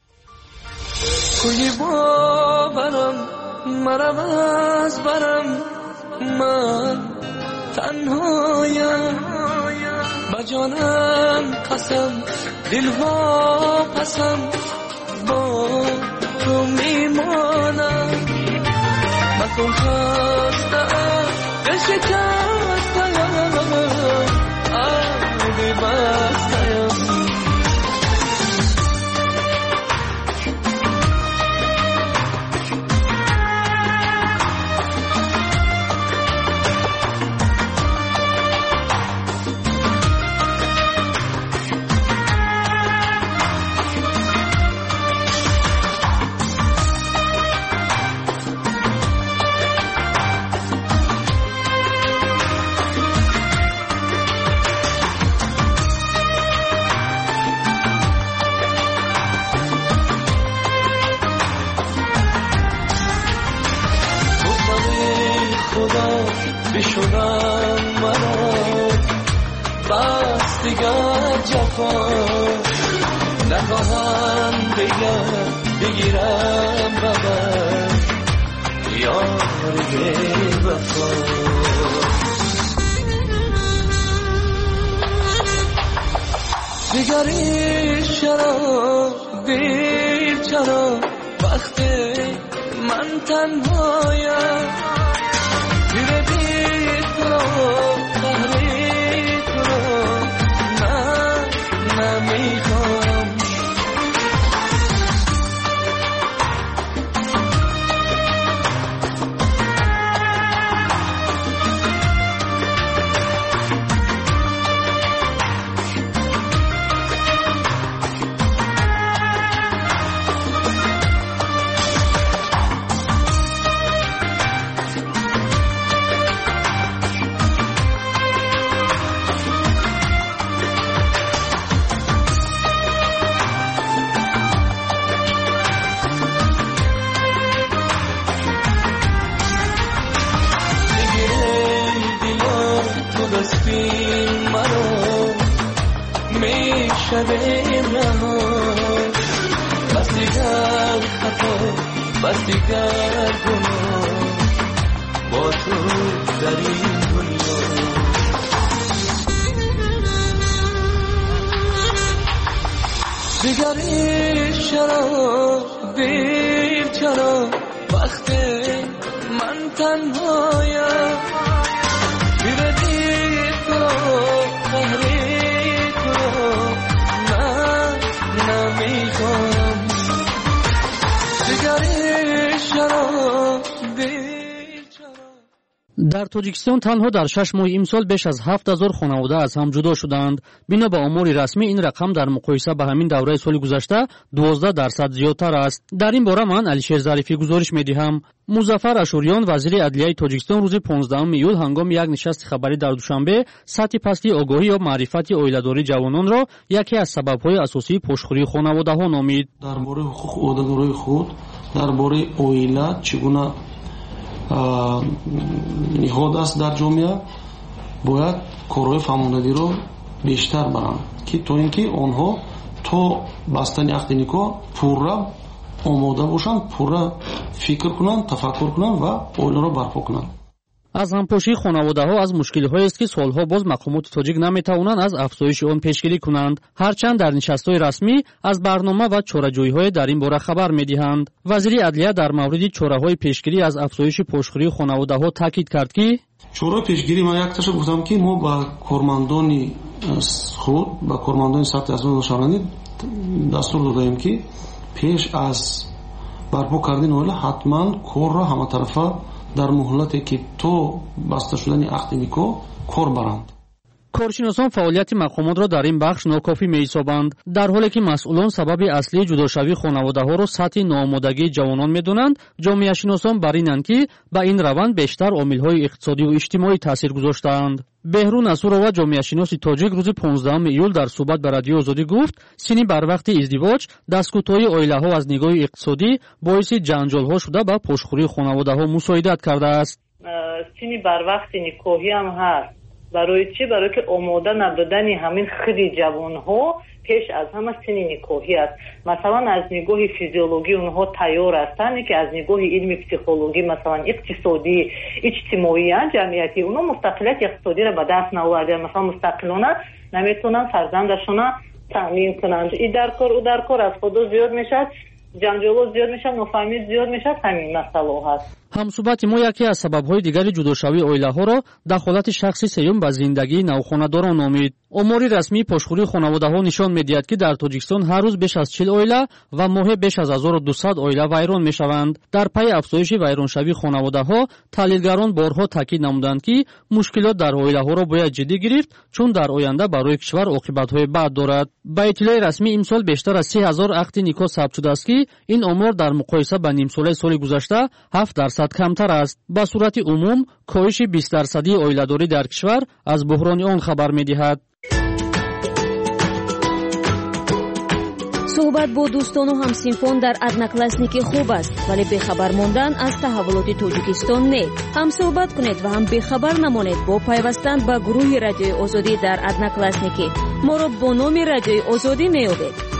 کوی باورم مرم از برم من تنهایم با جانم قسم دلها قسم با تو میمانم من تو خستم دل شکستم آبی بستم بشونم مرا بس دیگر جفا نخواهم دیگر بگیرم ببر یار بی وفا دیگری چرا دیر چرا وقتی من تنهایم دیره بی تو قهری تو من نمیخوام شبیم نهار بس دیگر خطا بس دیگر گناه با تو در این دنیا دیگری چرا دیر چرا وقتی من تنهایم دیره دیر تو قهری در تاجیکستان تنها در شش ماه امسال بیش از هفت هزار خانواده از هم جدا شدند. بنا به آمار رسمی این رقم در مقایسه با همین دوره سال گذشته دوازده درصد زیادتر است. در این باره من علیشیر ظریفی گزارش می‌دهم. مظفر اشوریان وزیر عدلیه تاجیکستان روز پانزدهم ایول هنگام یک نشست خبری در دوشنبه سطح پستی آگاهی یا معرفت اویلاداری جوانان را یکی از سبب‌های اساسی پشتخوری خانواده‌ها نامید. درباره حقوق اویلاداری خود درباره اویلاد چگونه نهاد است در جامعه باید کارهای فهماندهی بیشتر برند که تو اینکه آنها تا بستن عقد نکاح پورا آماده باشند پورا فکر کنند تفکر کنند و اویلا را برپا کنند. از همپاشی خانواده‌ها از مشکل‌هایی است که سالها باز مقامات تاجیک نمی‌توانند از افزایش آن پیشگیری کنند. هرچند در نشست‌های رسمی از برنامه و چاره‌جویی‌های در این باره خبر می‌دهند. وزیر عدلیه در مورد چاره‌های پیشگیری از افزایش پشتخوری خانواده‌ها تاکید کرد که چاره پیشگیری من یک تاشو گفتم که ما با کارمندان خود با کارمندان سطح از دانشجویان دستور دادیم که پیش از برپا کردن اویلا حتما کار را همه طرفه در مهلتی که تو بسته شدن عقد نکاح کار برند. کارشناسان فعالیت مقامات را در این بخش ناکافی می‌حسابند، در حالی که مسئولان سبب اصلی جداشوی خانواده‌ها را سطح ناآمادگی جوانان می‌دانند. جامعه شناسان بر اینند که با این روند بیشتر عامل‌های اقتصادی و اجتماعی تاثیر گذاشته‌اند. بهرون اسورова جامعه شناس تاجیک روز پانزدهم ایول در صحبت با رادیو آزادی گفت سنی بر وقت ازدواج دستکوتایی عائله‌ها از نگاه اقتصادی باعث جنجال‌ها شده به پشتخوری خانواده‌ها مساعدت کرده است. سنی بر وقت نکاحی هم هست. برای چی؟ برای که آماده نبودن همین خیلی جوان‌ها پیش از همه سن نکاحی است. مثلا از نگاه فیزیولوژی اونها تیار هستند که از نگاه علم پسیخولوژی مثلا اقتصادی اجتماعی جمعیتی اونها مستقلیت اقتصادی را به دست نآورده، مثلا مستقلانه نمیتونن فرزندشون تامین کنند. این در کار او در کار از خود زیاد میشه، جنجال زیاد میشه، نفهمی زیاد میشه، همین مسئله هست. همصحبت ما یکی از سبب‌های دیگری جداشوی عائله‌ها را دخالت شخصی سیوم به زندگی نوخانه‌داران نامید. آماری رسمی پشتخوری خانواده‌ها نشان می‌دهد که در تاجیکستان هر روز بیش از چهل عائله و ماهی بیش از هزار و دویست عائله ویران می‌شوند. در پی افزایش ویرانشوی خانواده‌ها، تحلیلگران بارها تاکید نمودند که مشکلات در عائله‌ها را باید جدی گرفت، چون در آینده برای کشور عاقبت‌های بد دارد. با اطلاع رسمی امسال بیشتر از سه هزار عقد نکاح ثبت شده است که این آمار در مقایسه با نیم ساله سال گذشته هفت درصد کمتر است. به صورت عموم کاهش بیست درصدی عائله‌داری در کشور از بحران آن خبر می‌دهد. صحبت با دوستان و همسنفان در ادناکلاسنیکی خوب است، ولی بخبر ماندن از تحولات تاجیکستان نه. هم صحبت کنید و هم بخبر نمانید با پیوستن به گروه رادیوی آزادی در ادناکلاسنیکی. ما را با نام رادیوی آزادی میابید.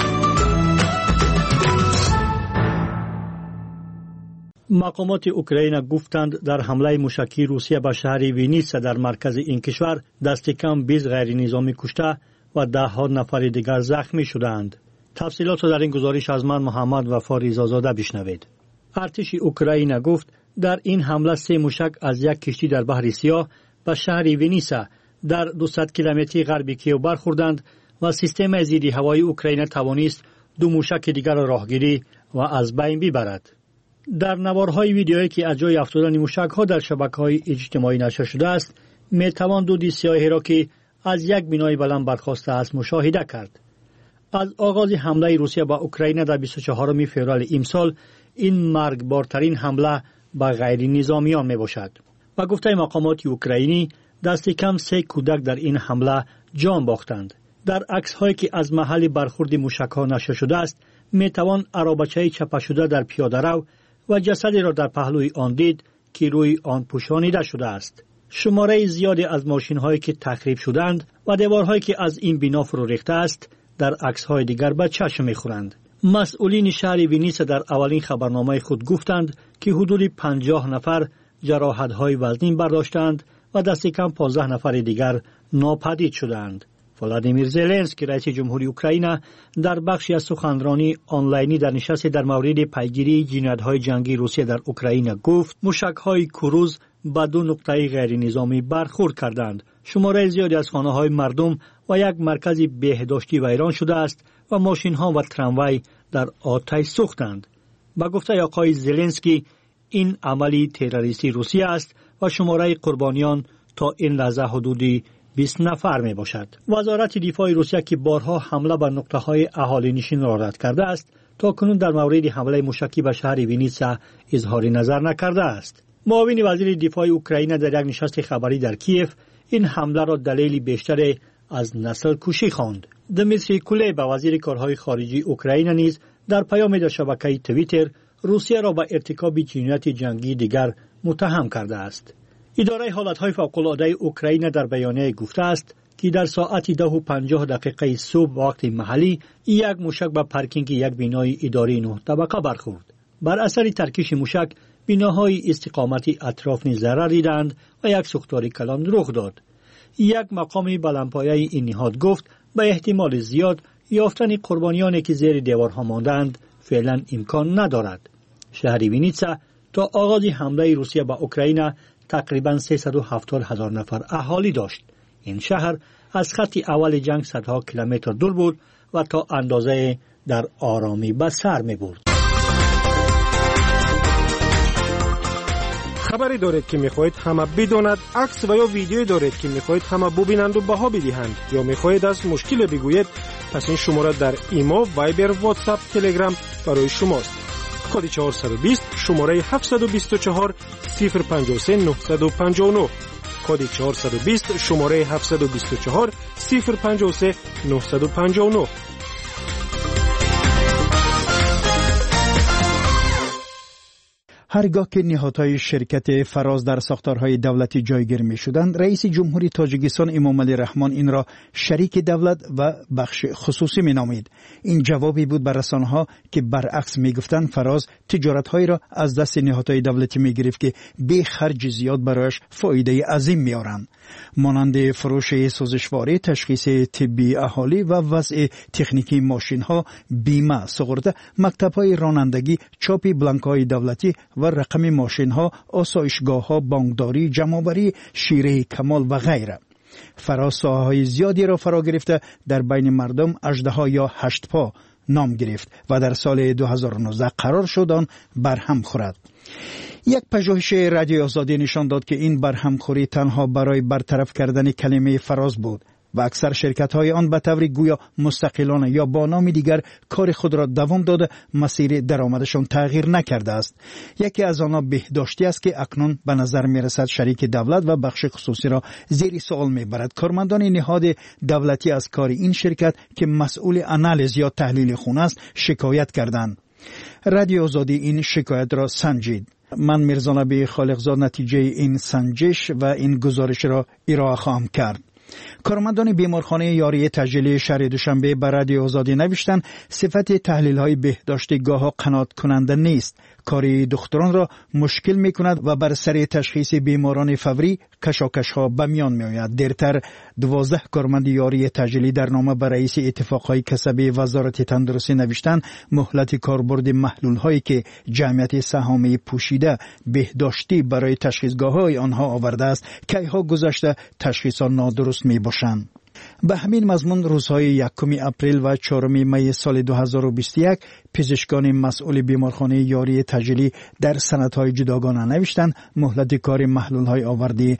مقامات اوکراین گفتند در حمله موشکی روسیه به شهر وینیتسا در مرکز این کشور دست کم بیست غیر نظامی کشته و ده ها نفر دیگر زخمی شدند. تفصیلات در این گزارش از من محمد وفا ریزازاده بشنوید. ارتش اوکراین گفت در این حمله سه موشک از یک کشتی در بحر سیاه به شهر وینیتسا در دویست کیلومتری غرب کیو برخوردند و سیستم ضد هوایی اوکراین توانست دو موشک دیگر را راهگیری و از بین ببرد. در نوارهای ویدیویی که از جای افتادن موشک‌ها در شبکه‌های اجتماعی نشر شده است، می‌توان دود سیاهی را که از یک بنای بلند برخاسته است مشاهده کرد. از آغاز حمله روسیه به اوکراین در بیست و چهارم فوریه امسال این مرگبارترین حمله به غیر نظامیان میباشد. با گفته مقامات اوکراینی دست کم سه کودک در این حمله جان باختند. در عکس‌هایی که از محل برخورد موشک‌ها نشر شده است میتوان عربچه چپه شده در پیاده‌رو و جسدی را در پهلوی آن دید که روی آن پوشانیده شده است. شماره زیادی از ماشین‌هایی که تخریب شدند و دیوارهایی که از این بنا فرو ریخته است در عکس‌های دیگر به چشم می‌خورند. مسئولین شهر وینیتسا در اولین خبرنامه خود گفتند که حدود پنجاه نفر جراحت‌های وزنی برداشتند و دست کم پانزده نفر دیگر ناپدید شدند. ولادیمیر زلنسکی رئیس جمهوری اوکراین در بخشی از سخنرانی آنلاینی در نشست در مورد پیگیری جنایت‌های جنگی روسیه در اوکراین گفت موشک‌های کروز به دو نقطه غیر نظامی برخورد کردند. شماره زیادی از خانه‌های مردم و یک مرکز بهداشتی ویران شده است و ماشین‌ها و تراموای در آتش سوختند. با گفته آقای زلنسکی این عملی تروریستی روسیه است و شماره قربانیان تا این لحظه حدودی بیست نفر می باشد. وزارت دفاع روسیه که بارها حمله بر نقطه‌های اهالی نشین را رد کرده است تا کنون در مورد حمله موشکی به شهر وینیتسا اظهار نظر نکرده است. معاون وزیر دفاع اوکراین در یک نشست خبری در کیف این حمله را دلیل بیشتر از نسل کشی خواند. دمیتری کولبا وزیر کارهای خارجی اوکراین نیز در پیامی در شبکه توییتر روسیه را به ارتکاب جنایت جنگی دیگر متهم کرده است. اداره حالتهای فوق‌العاده اوکراین در بیانیه گفته است که در ساعت ده و پنجاه دقیقه صبح وقت محلی یک موشک به پارکینگ یک بنای اداری نه طبقه برخورد. بر اثر ترکیش موشک بناهای استقامتی اطراف نیز ضرر دیدند و یک سوختار کلان رخ داد. یک مقام بلندپایه این نهاد گفت به احتمال زیاد یافتن قربانیانی که زیر دیوارها ماندند فعلا امکان ندارد. شهر وینیتسا تا آغاز حمله روسیه به اوکراین تقریباً سیصد و هفتاد هزار نفر اهالی داشت. این شهر از خط اول جنگ صدها کیلومتر دور بود و تا اندازه در آرامی به سر می برد. خبری دارید که میخواهید همه بداند، عکس و یا ویدیویی دارید که میخواهید همه ببینند و بها بدهند، یا میخواهید از مشکل بگویید، پس این شماره در ایمو، وایبر، واتساپ، تلگرام برای شماست. کد چهارصد و بیست شماره هفتصد و بیست و چهار صفر پنجاه و سه نهصد و پنجاه و نه. کد چهارصد و بیست شماره هفتصد و بیست و چهار صفر پنجاه و سه نهصد و پنجاه و نه. هرگاه که نهادهای شرکت فراز در ساختارهای دولتی جایگیر می شدند، رئیس جمهوری تاجیکستان امامعلی رحمان این را شریک دولت و بخش خصوصی می نامید. این جوابی بود بر رسانه‌ها که برعکس می گفتند فراز تجارت‌هایی را از دست نهادهای دولتی می گرفت که بی خرج زیاد برایش فایده عظیم می آورند، مانند فروش سوزشواری، تشخیص طبی اهالی و وضع تکنیکی ماشین‌ها، بیمه، سپرده، مکتب‌های رانندگی، چاپ بلانک‌های دولتی و رقم ماشین‌ها، آسایشگاه‌ها، بانکداری، جمع‌آوری، شیره کمال و غیره. فراز ساحه‌های زیادی را فرا گرفته در بین مردم اژدها یا هشت پا نام گرفت و در سال دو هزار و نوزده قرار شد آن برهم خورد. یک پژوهش رادیو آزادی نشان داد که این برهمخوری تنها برای برطرف کردن کلمه فراز بود و اکثر شرکت‌های آن به طور گویا مستقلانه یا با نام دیگر کار خود را دوام داده، مسیر درآمدشان تغییر نکرده است. یکی از آنها بهداشتی است که اکنون به نظر می‌رسد شریک دولت و بخش خصوصی را زیر سوال می‌برد. کارمندان نهاد دولتی از کار این شرکت که مسئول آنالیز یا تحلیل خون است شکایت کردند. رادیو آزادی این شکایت را سنجید. من میرزا نبی خالقزاد نتیجه این سنجش و این گزارش را ارائه خواهم کرد. کارمندان بیمارخانه یاری تجلی شهر دوشنبه بر رادیو آزادی نوشتند صفت تحلیل‌های بهداشتی گاه‌ها قناعت کننده نیست. کاری دکتران را مشکل می‌کند و بر سر تشخیص بیماران فوری کشاکش‌ها به میان می‌آید. دیرتر دوازده کارمند یاری تجلی در نامه به رئیس اتفاقهای کسبی وزارت تندرستی نوشتند مهلت کاربرد محلول‌هایی که جمعیت سهامی پوشیده بهداشتی برای تشخیصگاه‌های آنها آورده است که ها گذشته تشخیص نادرست می‌باشند. به همین مضمون روزهای یکم اپریل و چهارم می سال دو هزار و بیست و یک پزشکان مسئول بیمارخانه یاری تجلی در سندهای جداگانه نوشتند مهلت کار محلول‌های آوردی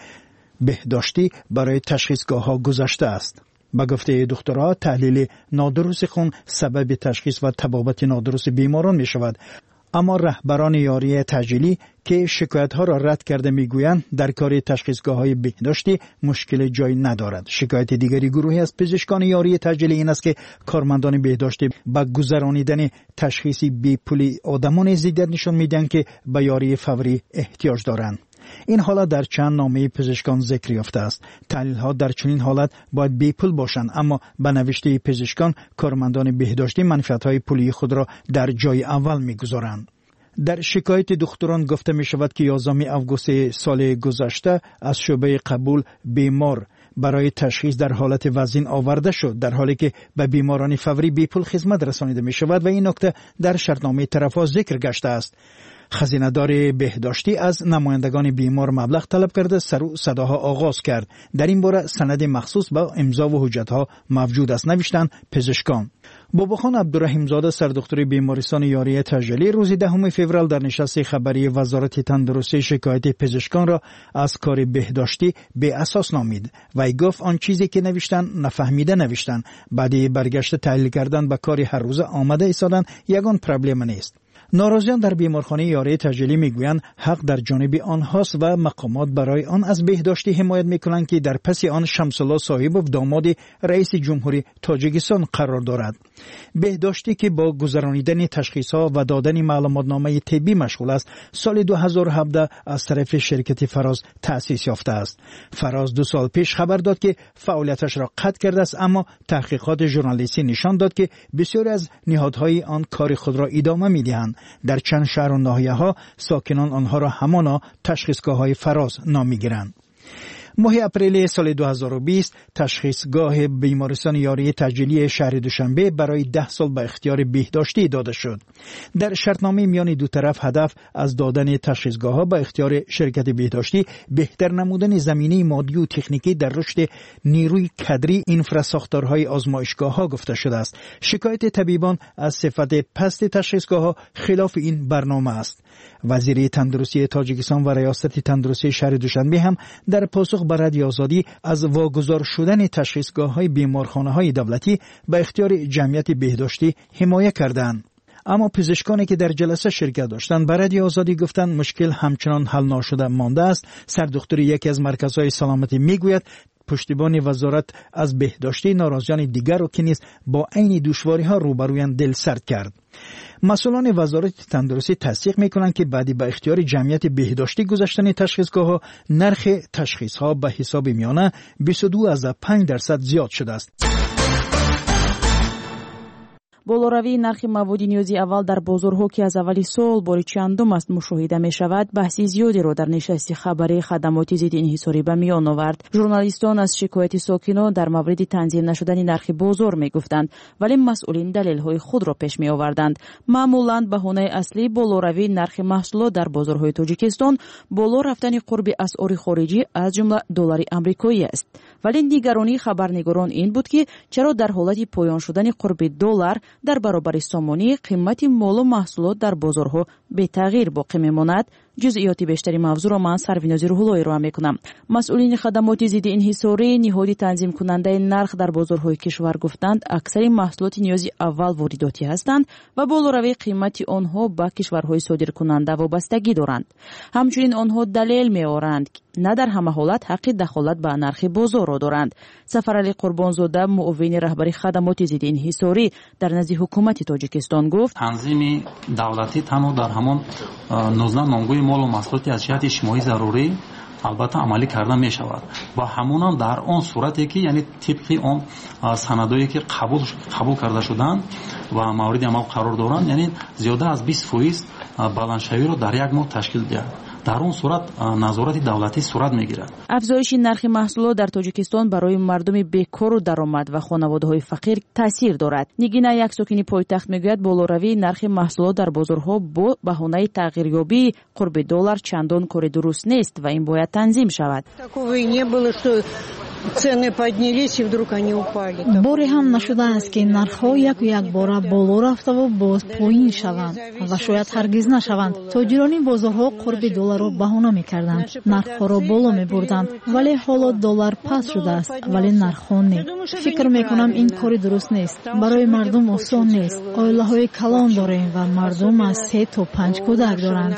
بهداشتی برای تشخیصگاه‌ها گذشته است. با گفته دکترها تحلیل نادرست خون سبب تشخیص و طبابت نادرست بیماران می شود. اما رهبران یاری تجلی که شکایت‌ها را رد کرده می‌گویند در کار تشخیصگاه‌های بهداشتی مشکل جای ندارد. شکایت دیگری گروهی از پزشکان یاری تجلی این است که کارمندان بهداشتی با گذرانیدن تشخیصی بی‌پولی آدمان زیادی نشان می‌دهند که به یاری فوری احتیاج دارند. این حالت در چند نامه پزشکان ذکر یافته است. تحلیل‌ها در چنین حالت باید بی‌پول باشند، اما به نوشته پزشکان کارمندان بهداشتی منفعت‌های پولی خود را در جای اول می‌گذارند. در شکایت دکتران گفته می شود که یازده آگوست سال گذشته از شعبه قبول بیمار برای تشخیص در حالت وزین آورده شد، در حالی که به بیماران فوری بی‌پول خدمت رسانیده می شود و این نکته در شرطنامه طرف‌ها ذکر گشته است. خزینه‌دار بهداشتی از نمایندگان بیمار مبلغ طلب کرده سر و صداها آغاز کرد. در این باره سند مخصوص با امضا و حجت‌ها موجود است، نوشتند پزشکان. باباخان عبدالرحیم زاده سردکتر بیمارستان یاری تجلی روز دهم فوریه در نشست خبری وزارت تندرستی شکایت پزشکان را از کار بهداشتی به اساس نامید و گفت آن چیزی که نوشتن نفهمیده نوشتن، بعد برگشت تحلیل کردن به کار هر روز آمده ایستادن یگان پرابلم نیست. ناراضیان در بیمارخانه یاری تجلی میگویند حق در جانب آنهاست و مقامات برای آن از بهداشتی حمایت میکنند که در پس آن شمس الله صاحبوف داماد رئیس جمهوری تاجیکستان قرار دارد. بهداشتی که با گذرانیدن تشخیصها و دادن معلوماتنامه طبی مشغول است، سال دو هزار و هفده از طرف شرکت فراز تأسیس یافته است. فراز دو سال پیش خبر داد که فعالیتش را قطع کرده است، اما تحقیقات ژورنالیستی نشان داد که بسیاری از نهادهای آن کار خود را ادامه میدهند. در چند شهر و ناحیه‌ها ساکنان آنها را همانا تشخیصگاه‌های فراز نام می‌گیرند. ماه اپریل سال دو هزار و بیست تشخیصگاه بیمارستان یاری تجلیلی شهر دوشنبه برای ده سال به اختیار بهداشتی داده شد. در شرطنامه میان دو طرف هدف از دادن تشخیصگاه ها به اختیار شرکت بهداشتی بهتر نمودن زمینه مادی و تکنیکی در رشد نیروی کادری اینفراساختارهای آزمایشگاه ها گفته شده است. شکایت طبیبان از صفت پست تشخیصگاه ها خلاف این برنامه است. وزیر تندرستی تاجیکستان و ریاست تندرستی شهر دوشنبه هم در پاسخ به رادیو آزادی از واگذار شدن تشخیصگاه های بیمارخانه های دولتی به اختیار جمعیت بهداشتی حمایت کردند. اما پزشکانی که در جلسه شرکت داشتند به رادیو آزادی گفتند مشکل همچنان حل نشده مانده است. سردختر یکی از مرکزهای سلامتی میگوید پشتیبان وزارت از بهداشتی ناراضیان دیگر را که نیز با عین دشواری‌ها روبرویان دلسرد کرد. مسئولان وزارت تندرستی تصدیق میکنند که بعدی به اختیار جمعیت بهداشتی گذاشتن تشخیصگاه‌ها نرخ تشخیص‌ها به حساب میانه بیست و دو از پنج درصد زیاد شده است. болоравии нархи маводи ниёзи аввал дар бозорҳо ки аз аввали сол бори чандум аст мушоҳида мешавад баҳси зиёдеро дар нишасти хабарии хадамоти зидди инҳисорӣ ба миён овард. журналистон аз шикояти сокинон дар мавриди танзим нашудани нархи бозор мегуфтанд, вале масъулин далелҳои худро пеш меоварданд. маъмулан баҳонаи аслӣ болоравии нархи маҳсулот дар бозорҳои тоҷикистон боло рафтани қурби асъори хориҷӣ аз ҷумла доллари амрикоӣ аст. вале нигаронии хабарнигорон ин буд ки чаро дар ҳолати поён шудани қурби доллар дар баробари сомонӣ қимати молу маҳсулот дар бозорҳо бетағйир боқӣ мемонад. ҷузъиёти бештари мавзӯъро ман сарвинози рӯҳуллоҳ ироа мекунам. масъулини хадамоти зидди инҳисорӣ ниҳоди танзимкунандаи нарх дар бозорҳои кишвар гуфтанд аксари маҳсулоти ниёзи аввал воридотӣ ҳастанд ва болоравии қимати онҳо ба кишварҳои содиркунанда вобастагӣ доранд. ҳамчунин онҳо далел меоранд на дар ҳама ҳолат ҳаққи дахолат ба нархи бозорро доранд. сафарали қурбонзода муовини раҳбари хадамоти зидди инҳисорӣ дар назди ҳукумати тоҷикистон гуфт танзими давлатӣ танҳо дар ҳамон нузна номгӯи молу маҳсулоти аз ҷиҳати ижтимоӣ зарурӣ албатта амалӣ карда мешавад ва ҳамонам дар он сурате ки яъне тибқи он санадое ки қабул қабул карда шуданд ва мавриди амал қарор доранд, яъне зиёда аз бист фоиз баландшавиро дар як моҳ ташкил диҳад. дар он сурат назорати давлатӣ сурат мегирад. афзоиши нархи маҳсулот дар тоҷикистон барои мардуми бекору даромад ва хонаводаҳои фақир таъсир дорад. нигина як сокини пойтахт мегӯяд болоравии нархи маҳсулот дар бозорҳо бо баҳонаи тағйирёбии қурби доллар чандон кори дуруст нест ва ин бояд танзим шавад. цены поднялись и вдруг они упали. боре ҳам нашудааст ки нархҳо яку якбора боло рафтаву боз поин шаванд ва шояд ҳаргиз нашаванд. тоҷирони бозорҳо қурби долларро баҳона мекарданд, нархҳоро боло мебурданд, вале ҳоло доллар паст шудааст, вале нархҳо не. фикр мекунам ин кори дуруст нест. барои мардум осон нест. оилаҳои калон дорем ва мардум аз се то панҷ кӯдак доранд.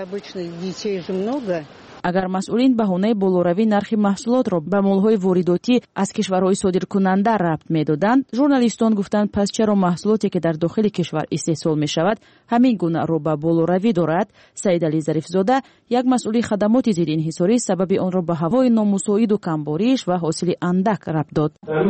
агар масъулин баҳонаи болоравии нархи маҳсулотро ба молҳои воридотӣ аз кишварҳои содиркунанда рабт медоданд, журналистон гуфтанд пас чаро маҳсулоте ки дар дохили кишвар истеҳсол мешавад ҳамин гуна ро ба болоравӣ дорад. Саидалӣ Зарифзода, як масъули хадамоти зидди инҳисорӣ, сабаби онро ба ҳавои номусоиду камбориш ва ҳосили андак рабт дод.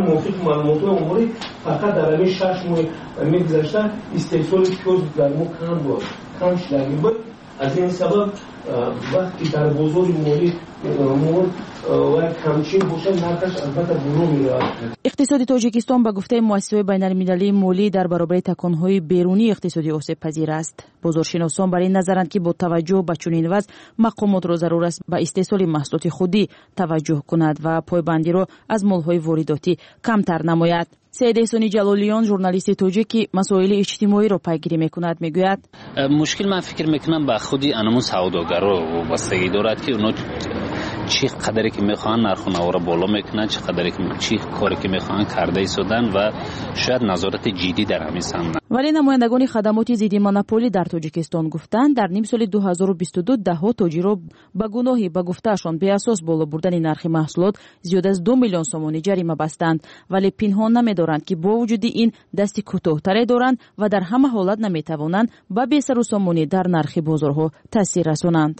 фақат дар ҳамин шаш моҳ мегузашта истеҳсоли пиёз дар мо кам буд кам шудагӣ буд. аз ин сабаб вақти дар бозори молӣ мол ва камчин бошад нархаш албатта боло меравад. иқтисоди тоҷикистон ба гуфтаи муассисаҳои байналмилалии молӣ дар баробари таконҳои берунии иқтисодӣ осебпазир аст. бозоршиносон бар ин назаранд ки бо таваҷҷӯҳ ба чунин вазъ мақомотро зарур аст ба истеҳсоли маҳсулоти худӣ таваҷҷӯҳ кунад ва пойбандиро аз молҳои воридотӣ камтар намояд. سید احسانی جلاليان ژورنالیست توجیک که مسائل اجتماعی رو پیگیری میکند میگوید مشکل من فکر میکنم با خودی انمو سوداگرا وابستگی دارد که اونا چی قدری که میخوان نرخ و رو بالا میکنن، چی قدری که چی کاری که میخوان کرده ایستادن و شاید نظارت جدی در همین سمت. ولی نمایندگان خدمات ضد مونوپولی در تاجیکستان گفتند در نیم سال دو هزار و بیست و دو دهها تاجرها به گناهی به گفتهشان به اساس بالا بردن نرخ محصولات زیاد از دو میلیون سومانی جریمه بستند، ولی پنهان نمی‌دارند که با وجود این دستی کوتاه‌تر دارند و در همه حالت نمی‌توانند به بیشتر سومانی در نرخ بازارها تاثیر رسانند.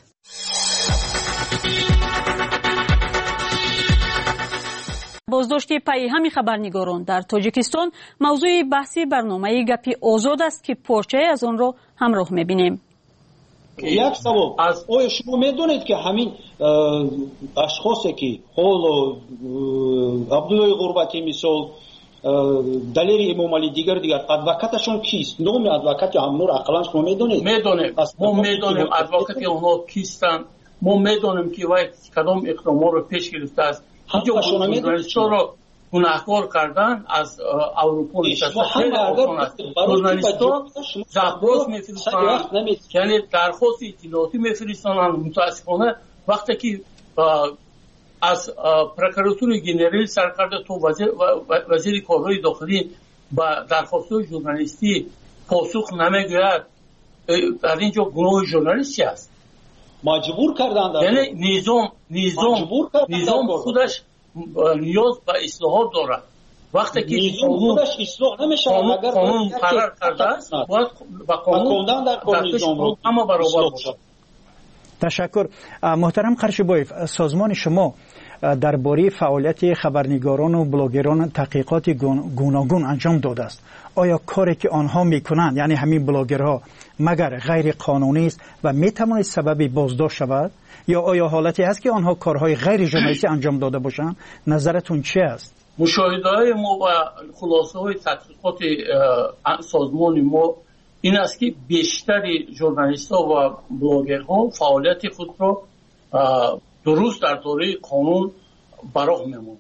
بازداشت پای همی خبرنگاران در تاجیکستان موضوع بحثی برنامه گپی آزاد است که پارچه از آن را همراه می‌بینیم. یک سوال از آیا شما میدونید که همین اشخاصی که حال عبدالله غربتی مثال دلیل امام علی دیگر دیگر ادوکاتشون کیست؟ نام ادوکات همنور اقلا شما میدونید؟ میدونیم ما میدونیم ادوکات اونها کیستن. ما میدونیم که وای کدام اقدامات رو پیش گرفته است. اینجا ژورنالیست‌ها رو گناهکار کردن از اروپا نشسته. ژورنالیست‌ها درخواست میفرستند، یعنی درخواست اطلاعاتی میفرستند. متاسفانه وقتی که از پروکراتور گنرال سرکرده تو وزیر, وزیر کارهای داخلی با درخواست‌های ژورنالیستی پاسخ نمیگوید، در اینجا گناه ژورنالیستی است. مجبور کردند، یعنی نظام نظام نظام خودش نیاز به اصلاحات دارد. وقتی که نظام خودش اصلاح نمیشه اگر قانون قرار کرده است باید با قانون در نظام رو اما برابر باشد. تشکر. محترم قرشبایف، سازمان شما درباره فعالیت خبرنگاران و بلاگران تحقیقات گوناگون انجام داده است. آیا کاری که آنها میکنند، یعنی همین بلاگرها، مگر غیر قانونی است و میتواند سبب بازداشت شود، یا آیا حالتی هست که آنها کارهای غیر ژورنالیستی انجام داده باشند؟ نظرتون چه است؟ مشاهده‌های ما و خلاصه‌های تحقیقات سازمان ما این است که بیشتر ژورنالیست‌ها و بلاگرها فعالیت خود را درست در دایره قانون براه می‌مانند.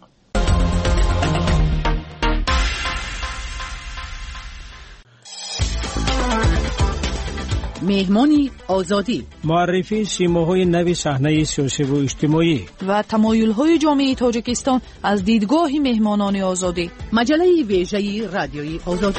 مهمانی آزادی، معرفی سیماهای نوی صحنه سیاسی و اجتماعی و تمایل‌های جامعه تاجیکستان از دیدگاه مهمانان آزادی. مجله ویژه رادیوی آزادی.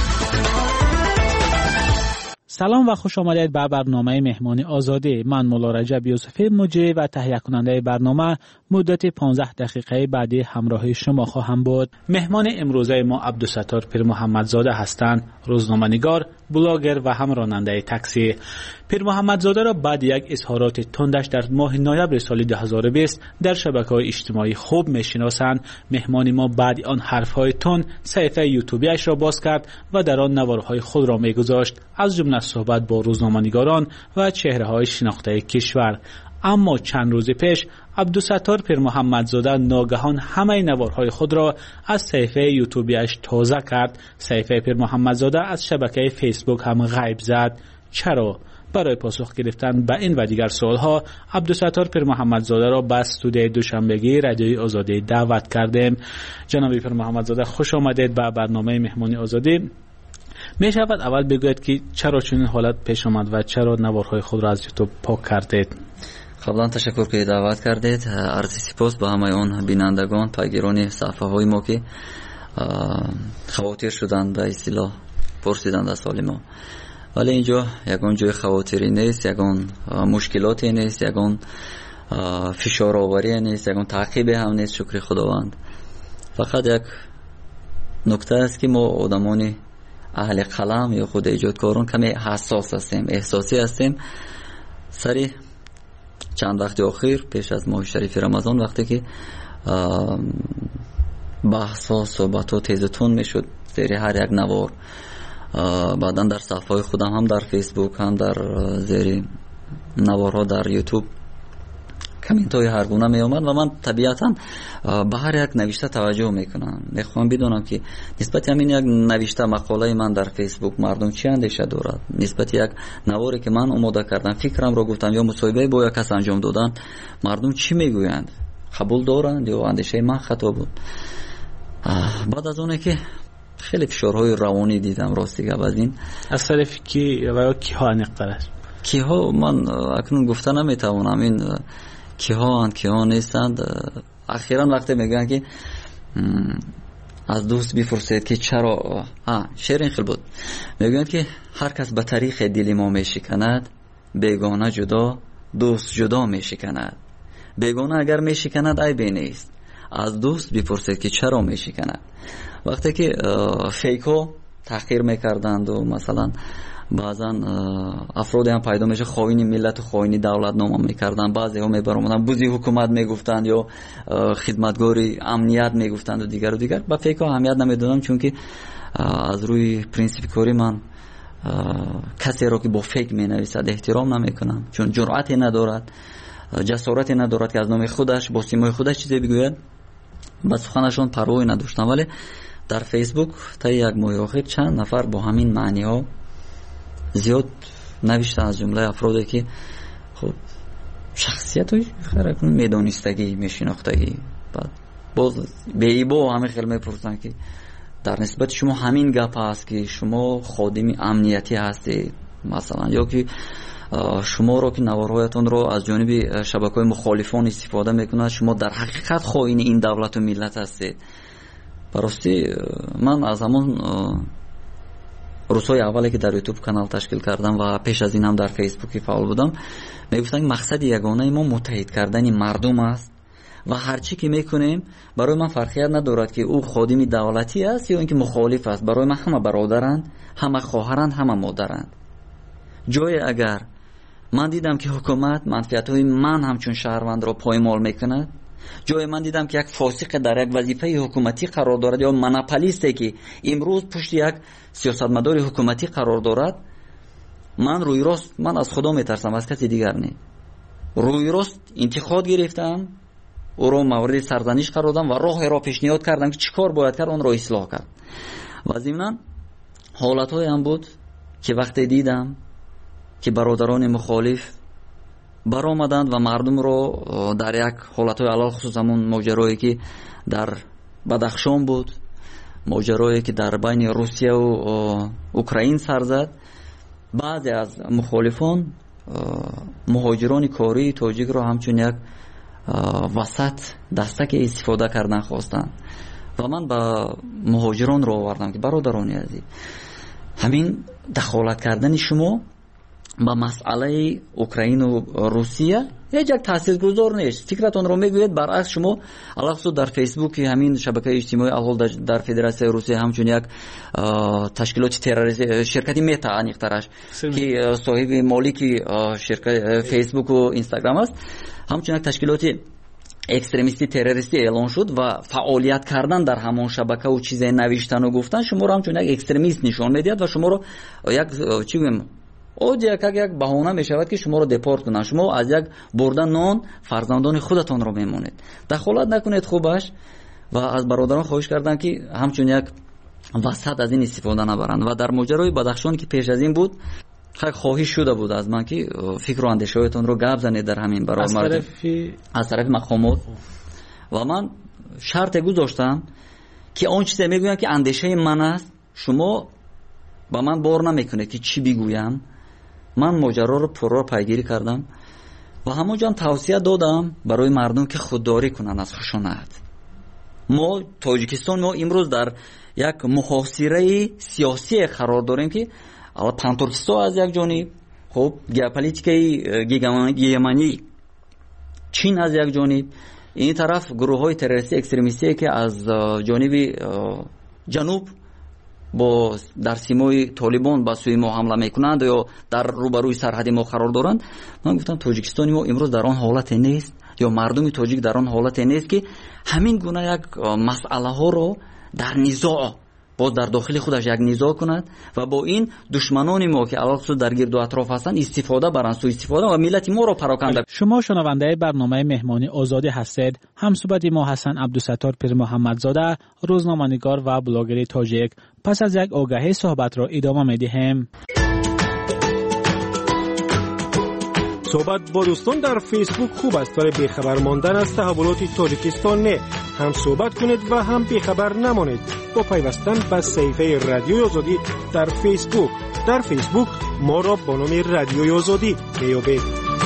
سلام و خوش آمدید به برنامه مهمانی آزادی. من مولا رجب یوسفی مجری و تهیه کننده برنامه مدت پانزده دقیقه بعدی همراه شما خواهم بود. مهمان امروزه ما عبدالستار پیر محمدزاده هستند، روزنامه‌نگار، بلاگر و هم راننده تاکسی. پیر محمدزاده را بعد یک اظهارات تندش در ماه نوامبر سال دو هزار و بیست در شبکه‌های اجتماعی خوب می‌شناسند. مهمان ما بعد آن حرف‌های تند صفحه یوتیوبیش را باز کرد و در آن نوارهای خود را می‌گذاشت، از جمله صحبت با روزنامه‌نگاران و چهره‌های شناخته کشور. اما چند روز پیش عبدالستار پیر محمدزاده ناگهان همه نوارهای خود را از صفحه یوتیوبیش تازه کرد. صفحه پیر محمدزاده از شبکه فیسبوک هم غیب زد. چرا؟ برای پاسخ گرفتن به این و دیگر سوالها عبدالستار پیر محمدزاده را به استودیوی دوشنبگی رادیوی آزادی دعوت کردیم. جناب پیر محمدزاده، خوش آمدید به برنامه مهمانی آزادی. می شود اول بگوید که چرا چنین حالت پیش آمد و چرا نوارهای خود را از یوتیوب پاک کردید؟ قبلا تشکر که دعوت کردید. عرض سپاس به همه اون بینندگان، پیگیران صفحه های ما که خواطر شدند به اصطلاح پرسیدند از حال ما. ولی اینجا یگان جای خواطری نیست، یگان مشکلاتی نیست، یگان فشار آوری نیست، یگان تعقیب هم نیست. شکر خداوند. فقط یک نکته است که ما آدمانی اهل قلم یا خود ایجادکاران کمی حساس هستیم، احساسی هستیم. سری چند وقت اخیر پیش از ماه شریف رمضان وقتی که بحث ها صحبت ها تیزتون میشد زیر هر یک نوار، بعدا در صفحه های خودم هم در فیسبوک هم در زیر نوارها در یوتیوب کامنت های هر گونه می آمد و من طبیعتا به هر یک نوشته توجه میکنم. میخوام بدونم که نسبت همین یک نوشته مقاله من در فیسبوک مردم چی اندیشه دارد، نسبت یک نواری که من آماده کردم فکرم را گفتم یا مصاحبه با یک کس انجام دادن مردم چی میگویند، قبول دارند یا اندیشه من خطا بود. بعد از اونه که خیلی فشارهای روانی دیدم راستی گپ از این از طرف کی و کی ها نقطه کی ها من اکنون گفته نمیتوانم این کی ها اند کی ها نیستند. اخیراً وقتی میگن که از دوست بپرسید که چرا ها شعر خیلی بود، میگن که هر کس به طریق دل ما میشکند، بیگانه جدا دوست جدا میشکند. بیگانه اگر میشکند عیبی نیست، از دوست بپرسید که چرا میشکند. وقتی که فیکو تحقیر میکردند و مثلا بعضا افرادی هم پیدا میشه خائن ملت و خائن دولت نام میکردن، بعضی ها میبرامدن بوزی حکومت میگفتند یا خدمتگاری امنیت میگفتند و دیگر و دیگر. با فیکو اهمیت نمیدادم چون که از روی پرینسیپ کاری من کسی را که با فیک می نویسد احترام نمی کنم، چون جرأت ندارد، جسارت ندارد که از نام خودش با سیمای خودش چیزی بگوید. با سخنشون پروایی نداشتم، ولی در فیسبوک تا یک ماه اخیر چند نفر با همین معنی ها زیاد نوشتن، از جمله افرادی که خب شخصیت های خیلی میدانستگی میشناختگی، بعد باز به ایبا همه خیلی میپرسن که در نسبت شما همین گپ هست که شما خادم امنیتی هستید مثلا، یا که شما رو که نوارهایتون رو از جانب شبکه‌های مخالفان استفاده میکنند، شما در حقیقت خائن این دولت و ملت هستید. براستی من از همون روزهای اولی که در یوتیوب کانال تشکیل کردم و پیش از این هم در فیسبوک فعال بودم، میگفتن مقصد یگانه ما متحد کردن مردم است و هرچی که میکنیم برای من فرقیت ندارد که او خادم دولتی است یا اینکه مخالف است. برای من همه برادرند، همه خواهرند، همه مادرند. جای اگر من دیدم که حکومت منفعت‌های من همچون شهروند را پایمال میکند، جای من دیدم که یک فاسق در یک وظیفه حکومتی قرار دارد یا مناپولیستی که امروز پشت یک سیاستمدار حکومتی قرار دارد، من روی راست من از خدا میترسم، از کسی دیگر نه. روی راست انتقاد گرفتم، او را مورد سرزنش قرار دادم و راه را پیشنهاد کردم که چیکار باید کرد آن را اصلاح کرد. و ضمناً حالت‌های هم بود که وقتی دیدم که برادران مخالف برآمدند و مردم رو در یک حالت‌های علال خصوص همون ماجرایی که در بدخشان بود، ماجرایی که در بین روسیه و اوکراین سر زد، بعضی از مخالفان مهاجران کاری تاجیک رو همچون یک وسط دستک استفاده کردن خواستن و من با مهاجران رو آوردم که برادرانی عزیز، همین دخالت کردن شما با مسئله اوکراین و روسیه هیچ یک تاثیرگذار نیست. فکرتون رو میگوید برعکس شما علاوه در فیسبوک همین شبکه اجتماعی اول در فدراسیون روسیه همچون یک تشکیلات تروریستی شرکتی متا انیقترش که صاحب مالک شرکت فیسبوک و اینستاگرام است، همچون یک تشکیلات اکستریمیستی تروریستی اعلان شد و فعالیت کردن در همون شبکه و چیزای نوشتن و گفتن شما رو همچون یک اکستریمیست نشان میدید و شما رو یک چی بگم او یک یک بهانه می شود که شما رو دپورت کنن. شما از یک بردن نان فرزندان خودتان رو میمونید. دخالت نکنید خوبش و از برادران خواهش کردن که همچون یک وسط از این استفاده نبرند. و در ماجرای بدخشان که پیش از این بود خیلی خواهش شده بود از من که فکر و اندیشه‌هایتون رو گپ زنید در همین برای از مردم طرف از طرف مقامات. و من شرط گذاشتم که اون چیزی میگویم که اندیشه من است، شما با من بار نمیکنه که چی بگویم. من ماجرا رو پرو پیگیری کردم و همونجا توصیه دادم برای مردم که خودداری کنن از خشونت. ما تاجیکستان ما امروز در یک محاصره سیاسی قرار داریم که اول پانتورکستان از یک جانب، خب ژئوپلیتیکای گیگمانی چین از یک جانب، این طرف گروه های تروریستی اکستریمیستی که از جانب جنوب با در سیمای طالبان با سوی ما حمله میکنند یا در روبروی سرحد ما قرار دارند. من گفتم تاجیکستان ما امروز در آن حالت نیست یا مردم تاجیک در آن حالت نیست که همین گونه یک مسئله ها رو در نزاع باز در داخل خودش یک نزاع کند و با این دشمنان ما که علاوه در گرد و اطراف هستند استفاده برند، سوء استفاده و ملت ما را پراکنده. شما شنونده برنامه مهمانی آزادی هستید. همصحبت ما حسن عبدالستار پیر محمدزاده، روزنامه‌نگار و بلاگر تاجیک. پس از یک آگهی صحبت را ادامه می‌دهیم. صحبت با دوستان در فیسبوک خوب است، ولی بیخبر ماندن از تحولات تاجیکستان نه. هم صحبت کنید و هم بیخبر نمانید با پیوستن به صفحه رادیوی آزادی در فیسبوک. در فیسبوک ما را با نام رادیوی آزادی میابید.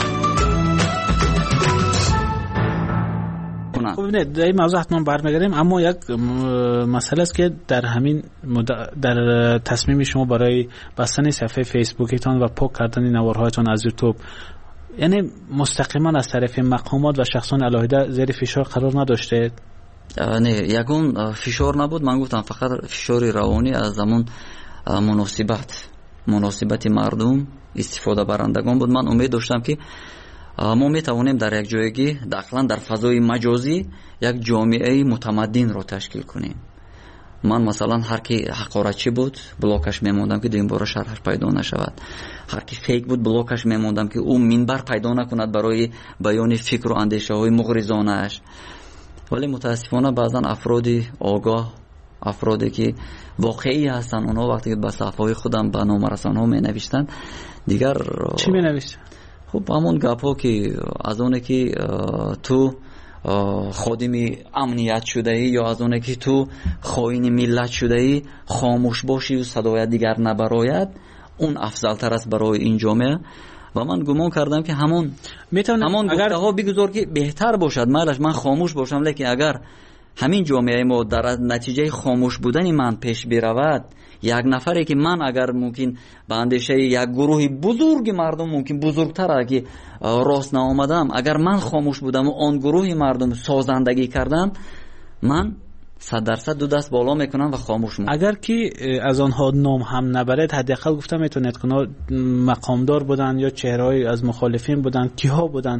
خب نه در این موضوع حتما برمیگردیم، اما یک مسئله است که در همین در تصمیم شما برای بستن صفحه فیسبوکتان و پاک کردن نوارهایتان از یوتیوب، یعنی مستقیما از طرف مقامات و شخصان علاهده زیر فشار قرار نداشته؟ نه، یگون فشار نبود. من گفتم فقط فشار روانی از زمان مناسبت مناسبت مردم استفاده برندگان بود. من امید داشتم که ما میتوانیم در یک جایگی داخلا در فضای مجازی یک جامعه متمدن را تشکیل کنیم من مثلا هر کی حقارتچی بود بلوکش میموندم که دویم بار شرحش پیدا نشود. هر کی فیک بود بلوکش میموندم که او منبر پیدا نکند برای بیان فکر و اندیشه های مغرضانه اش. ولی متاسفانه بعضا افرادی آگاه، افرادی که واقعی هستن، اونا وقتی که به صفحه خودم به نامرسان ها می نوشتن دیگر چی می نوشتن؟ خب همون گپ ها که از اونه که تو خادم امنیت شده ای یا از اونه که تو خائن ملت شده ای خاموش باشی و صدای دیگر نبراید، اون افضل تر است برای این جامعه. و من گمان کردم که همون همون اگر... گفته ها بگذار که بهتر باشد، مالش من خاموش باشم، لیکن اگر همین جامعه ما در نتیجه خاموش بودن من پیش برود، یک نفری که من اگر ممکن به اندیشه یک گروه بزرگ مردم ممکن بزرگتر اگه راست نآمدم، اگر من خاموش بودم و آن گروه مردم سازندگی کردم، من صد درصد دو دست بالا میکنم و خاموش میکنم. اگر که از آنها نام هم نبرد، حداقل گفتم میتونید که مقامدار بودن یا چهره‌ای از مخالفین بودن، کیها بودن،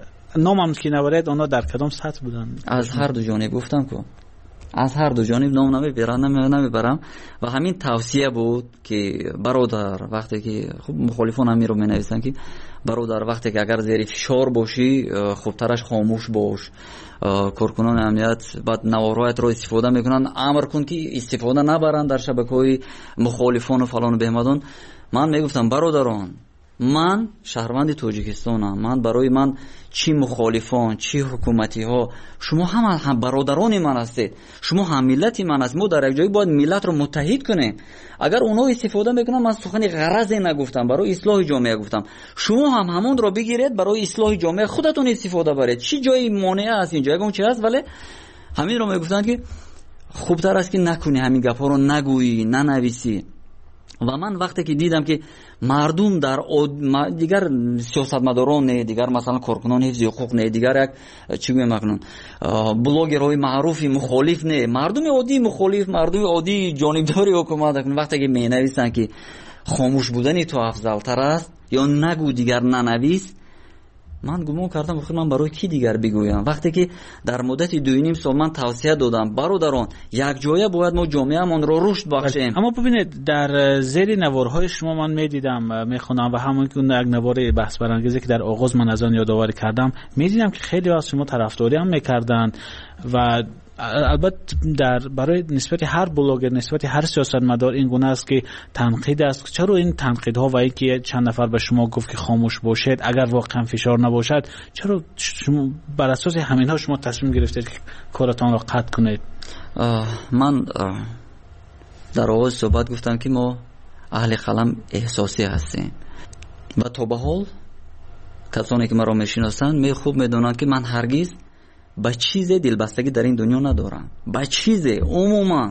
نام هم که نبرد اونا در کدام سطح بودن؟ از هر دو جانب گفتم که از هر دو جانب نام نمیبرم نمیبرم و همین توصیه بود که برادر وقتی که خب مخالفان هم می رو می نویسن که برادر وقتی که اگر زیر فشار باشی خوبترش خاموش باش. کارکنان امنیت بعد نوارایت رو استفاده میکنن، امر کن که استفاده نبرن در شبکه‌های مخالفان و فلان و بهمدان. من میگفتم برادران، من شهروند تاجیکستانم، من برای من چی مخالفان چی حکومتی ها، شما هم هم برادران من هستید، شما هم ملت من هستید. ما در یک جایی باید ملت رو متحد کنیم. اگر اونا استفاده میکنن، من سخن غرضی نگفتم، برای اصلاح جامعه گفتم، شما هم همون رو بگیرید برای اصلاح جامعه خودتون استفاده برید. چی جایی مانع است اینجا اون چی هست؟ ولی همین رو میگفتن که خوبتر است که نکنی، همین گپا رو نگویی، ننویسی. و من وقتی که دیدم که مردم در دیگر سیاستمداران نه، دیگر مثلا کارکنان حفظ حقوق نه، دیگر یک چی میگم مکنون بلاگرهای معروفی مخالف نه، مردم عادی مخالف، مردم عادی جانبداری حکومت، وقتی که می نویسن که خاموش بودن تو افضل تر است یا نگو دیگر ننویس، من گمان کردم خود من برای کی دیگر بگویم؟ وقتی که در مدت دو نیم سال من توصیه دادم برادران یک جایه باید ما جامعه‌مون رو رشد بخشیم. اما ببینید در زیر نوارهای شما من میدیدم میخونم و همون که یک نوار بحث برانگیزی که در آغاز من از آن یادآوری کردم، میدیدم که خیلی از شما طرفداری هم میکردن و البته در برای نسبت هر بلاگر، نسبت هر سیاستمدار این گونه است که تنقید است. چرا این تنقیدها و اینکه چند نفر به شما گفت که خاموش باشید اگر واقعا فشار نباشد، چرا شما بر اساس همینها شما تصمیم گرفتید که کارتان را قطع کنید؟ من در آغاز صحبت گفتم که ما اهل قلم احساسی هستیم و تا به حال کسانی که مرا میشناسند می خوب میدونند که من هرگز با چیز دلبستگی در این دنیا ندارم. با چیز عموما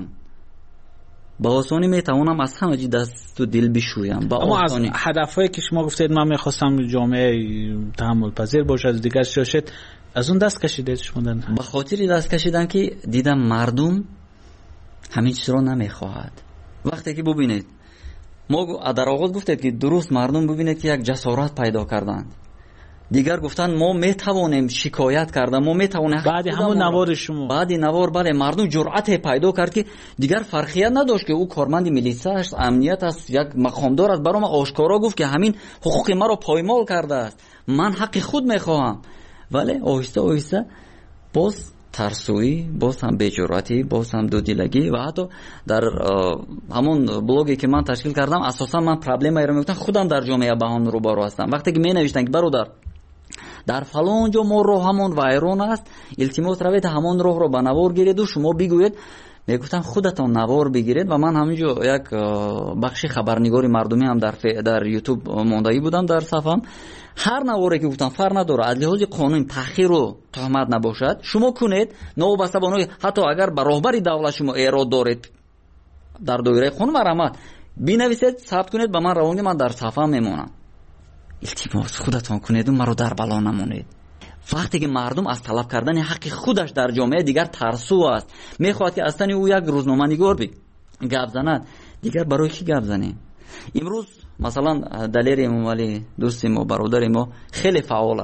با آسانی میتوانم از همه چیز دست و دل بشویم. اما از هدفهایی که شما گفتید من میخواستم جامعه تحمل پذیر باشه، از دیگر سیاست، از اون دست کشیدید شما؟ به خاطر دست کشیدن که دیدم مردم همین چیز رو نمیخواهد. وقتی که ببینید ما در آغاز گفتید که درست مردم ببینید که یک جسارت پیدا کردند، دیگر گفتن ما میتوانیم شکایت کردن، ما میتوانیم بعد همون نوار شما بعد نوار بله مردم جرأت پیدا کرد که دیگر فرقیت نداشت که او کارمند میلیسا است، امنیت است، یک مقامدار است، برام آشکارا گفت که همین حقوق ما رو پایمال کرده است، من حق خود میخواهم. ولی آهسته آهسته باز ترسویی، باز هم بی‌جرأتی، باز هم دودیلگی و حتی در همون بلوگی که من تشکیل کردم اساسا من پرابلمی رو میگفتم خودم در جامعه با هم روبرو هستم. وقتی که می نوشتن که برادر در فلان جا ما راه همون وایرون است، التماس روید همون راه رو به نوار گیرید و شما بگوید، میگفتم خودتون نوار بگیرید. و من همینجا یک بخشی خبرنگاری مردمی هم در در یوتیوب موندایی بودم در صفحم، هر نواری که گفتم فرق نداره، از لحاظ قانون تأخیر و تهمت نباشد شما کنید، نوبسته بانوی حتی اگر به راهبری دولت شما ایراد دارید در دایره قانون مرامت بنویسید، ثبت کنید، به من روانگی من در صفحه میمونم. التماس خودتون کنید و مرا در بلا نمونید. وقتی که مردم از طلب کردن حق خودش در جامعه دیگر ترسو است، میخواد که اصلا او یک روزنامه نگار بی گپ زند، دیگر برای کی گپ زنیم؟ امروز مثلا دلیر امام علی دوست ما برادر ما خیلی فعال است،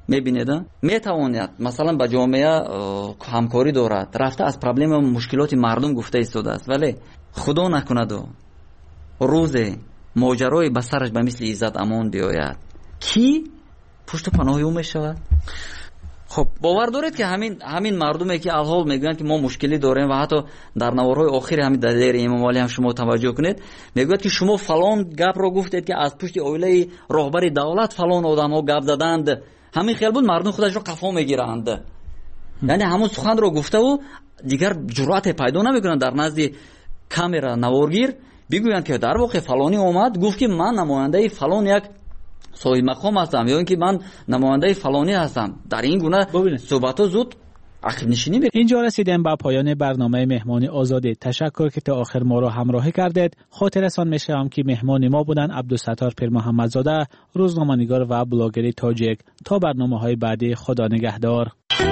میبینید میتواند مثلا با جامعه همکاری دارد، رفته از پرابلم و مشکلات مردم گفته ایستاده است، ولی خدا نکند و روز ماجرای به سرش به مثل عزت امان بیاید کی پشت پناه او میشود؟ خب باور دارید که همین همین مردمی که الحال میگن که ما مشکلی داریم و حتی در نوارهای آخر همین دلیل امام علی هم شما توجه کنید میگوید که شما فلان گپ رو گفتید که از پشت اویله راهبر دولت فلان آدم‌ها گپ زدند، همین خیال بود مردم خودش رو قفا میگیرند. یعنی همون سخن رو گفته و دیگر جرأت پیدا نمیکنن در نزد کامرا نوارگیر بگویند که در واقع فلانی اومد گفت که من نماینده فلان یک صاحب مقام هستم یا اینکه من نماینده فلانی هستم. در این گونه صحبت ها زود عقب نشینی میکنه. اینجا رسیدیم به پایان برنامه مهمانی آزادی. تشکر که تا آخر ما را همراهی کردید. خاطرتان میشم که مهمان ما بودن عبدالستار پیر محمدزاده، روزنامه‌نگار و بلاگر تاجیک. تا برنامه‌های بعدی، خدا نگهدار.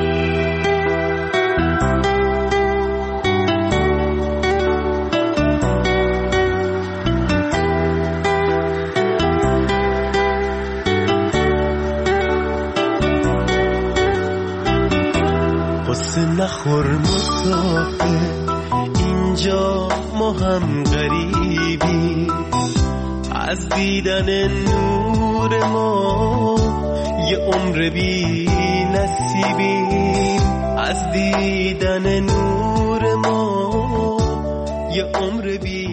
نخور مسافر، اینجا ما هم غریبی، از دیدن نور ما یه عمر بی نصیبیم، از دیدن نور ما یه عمر بی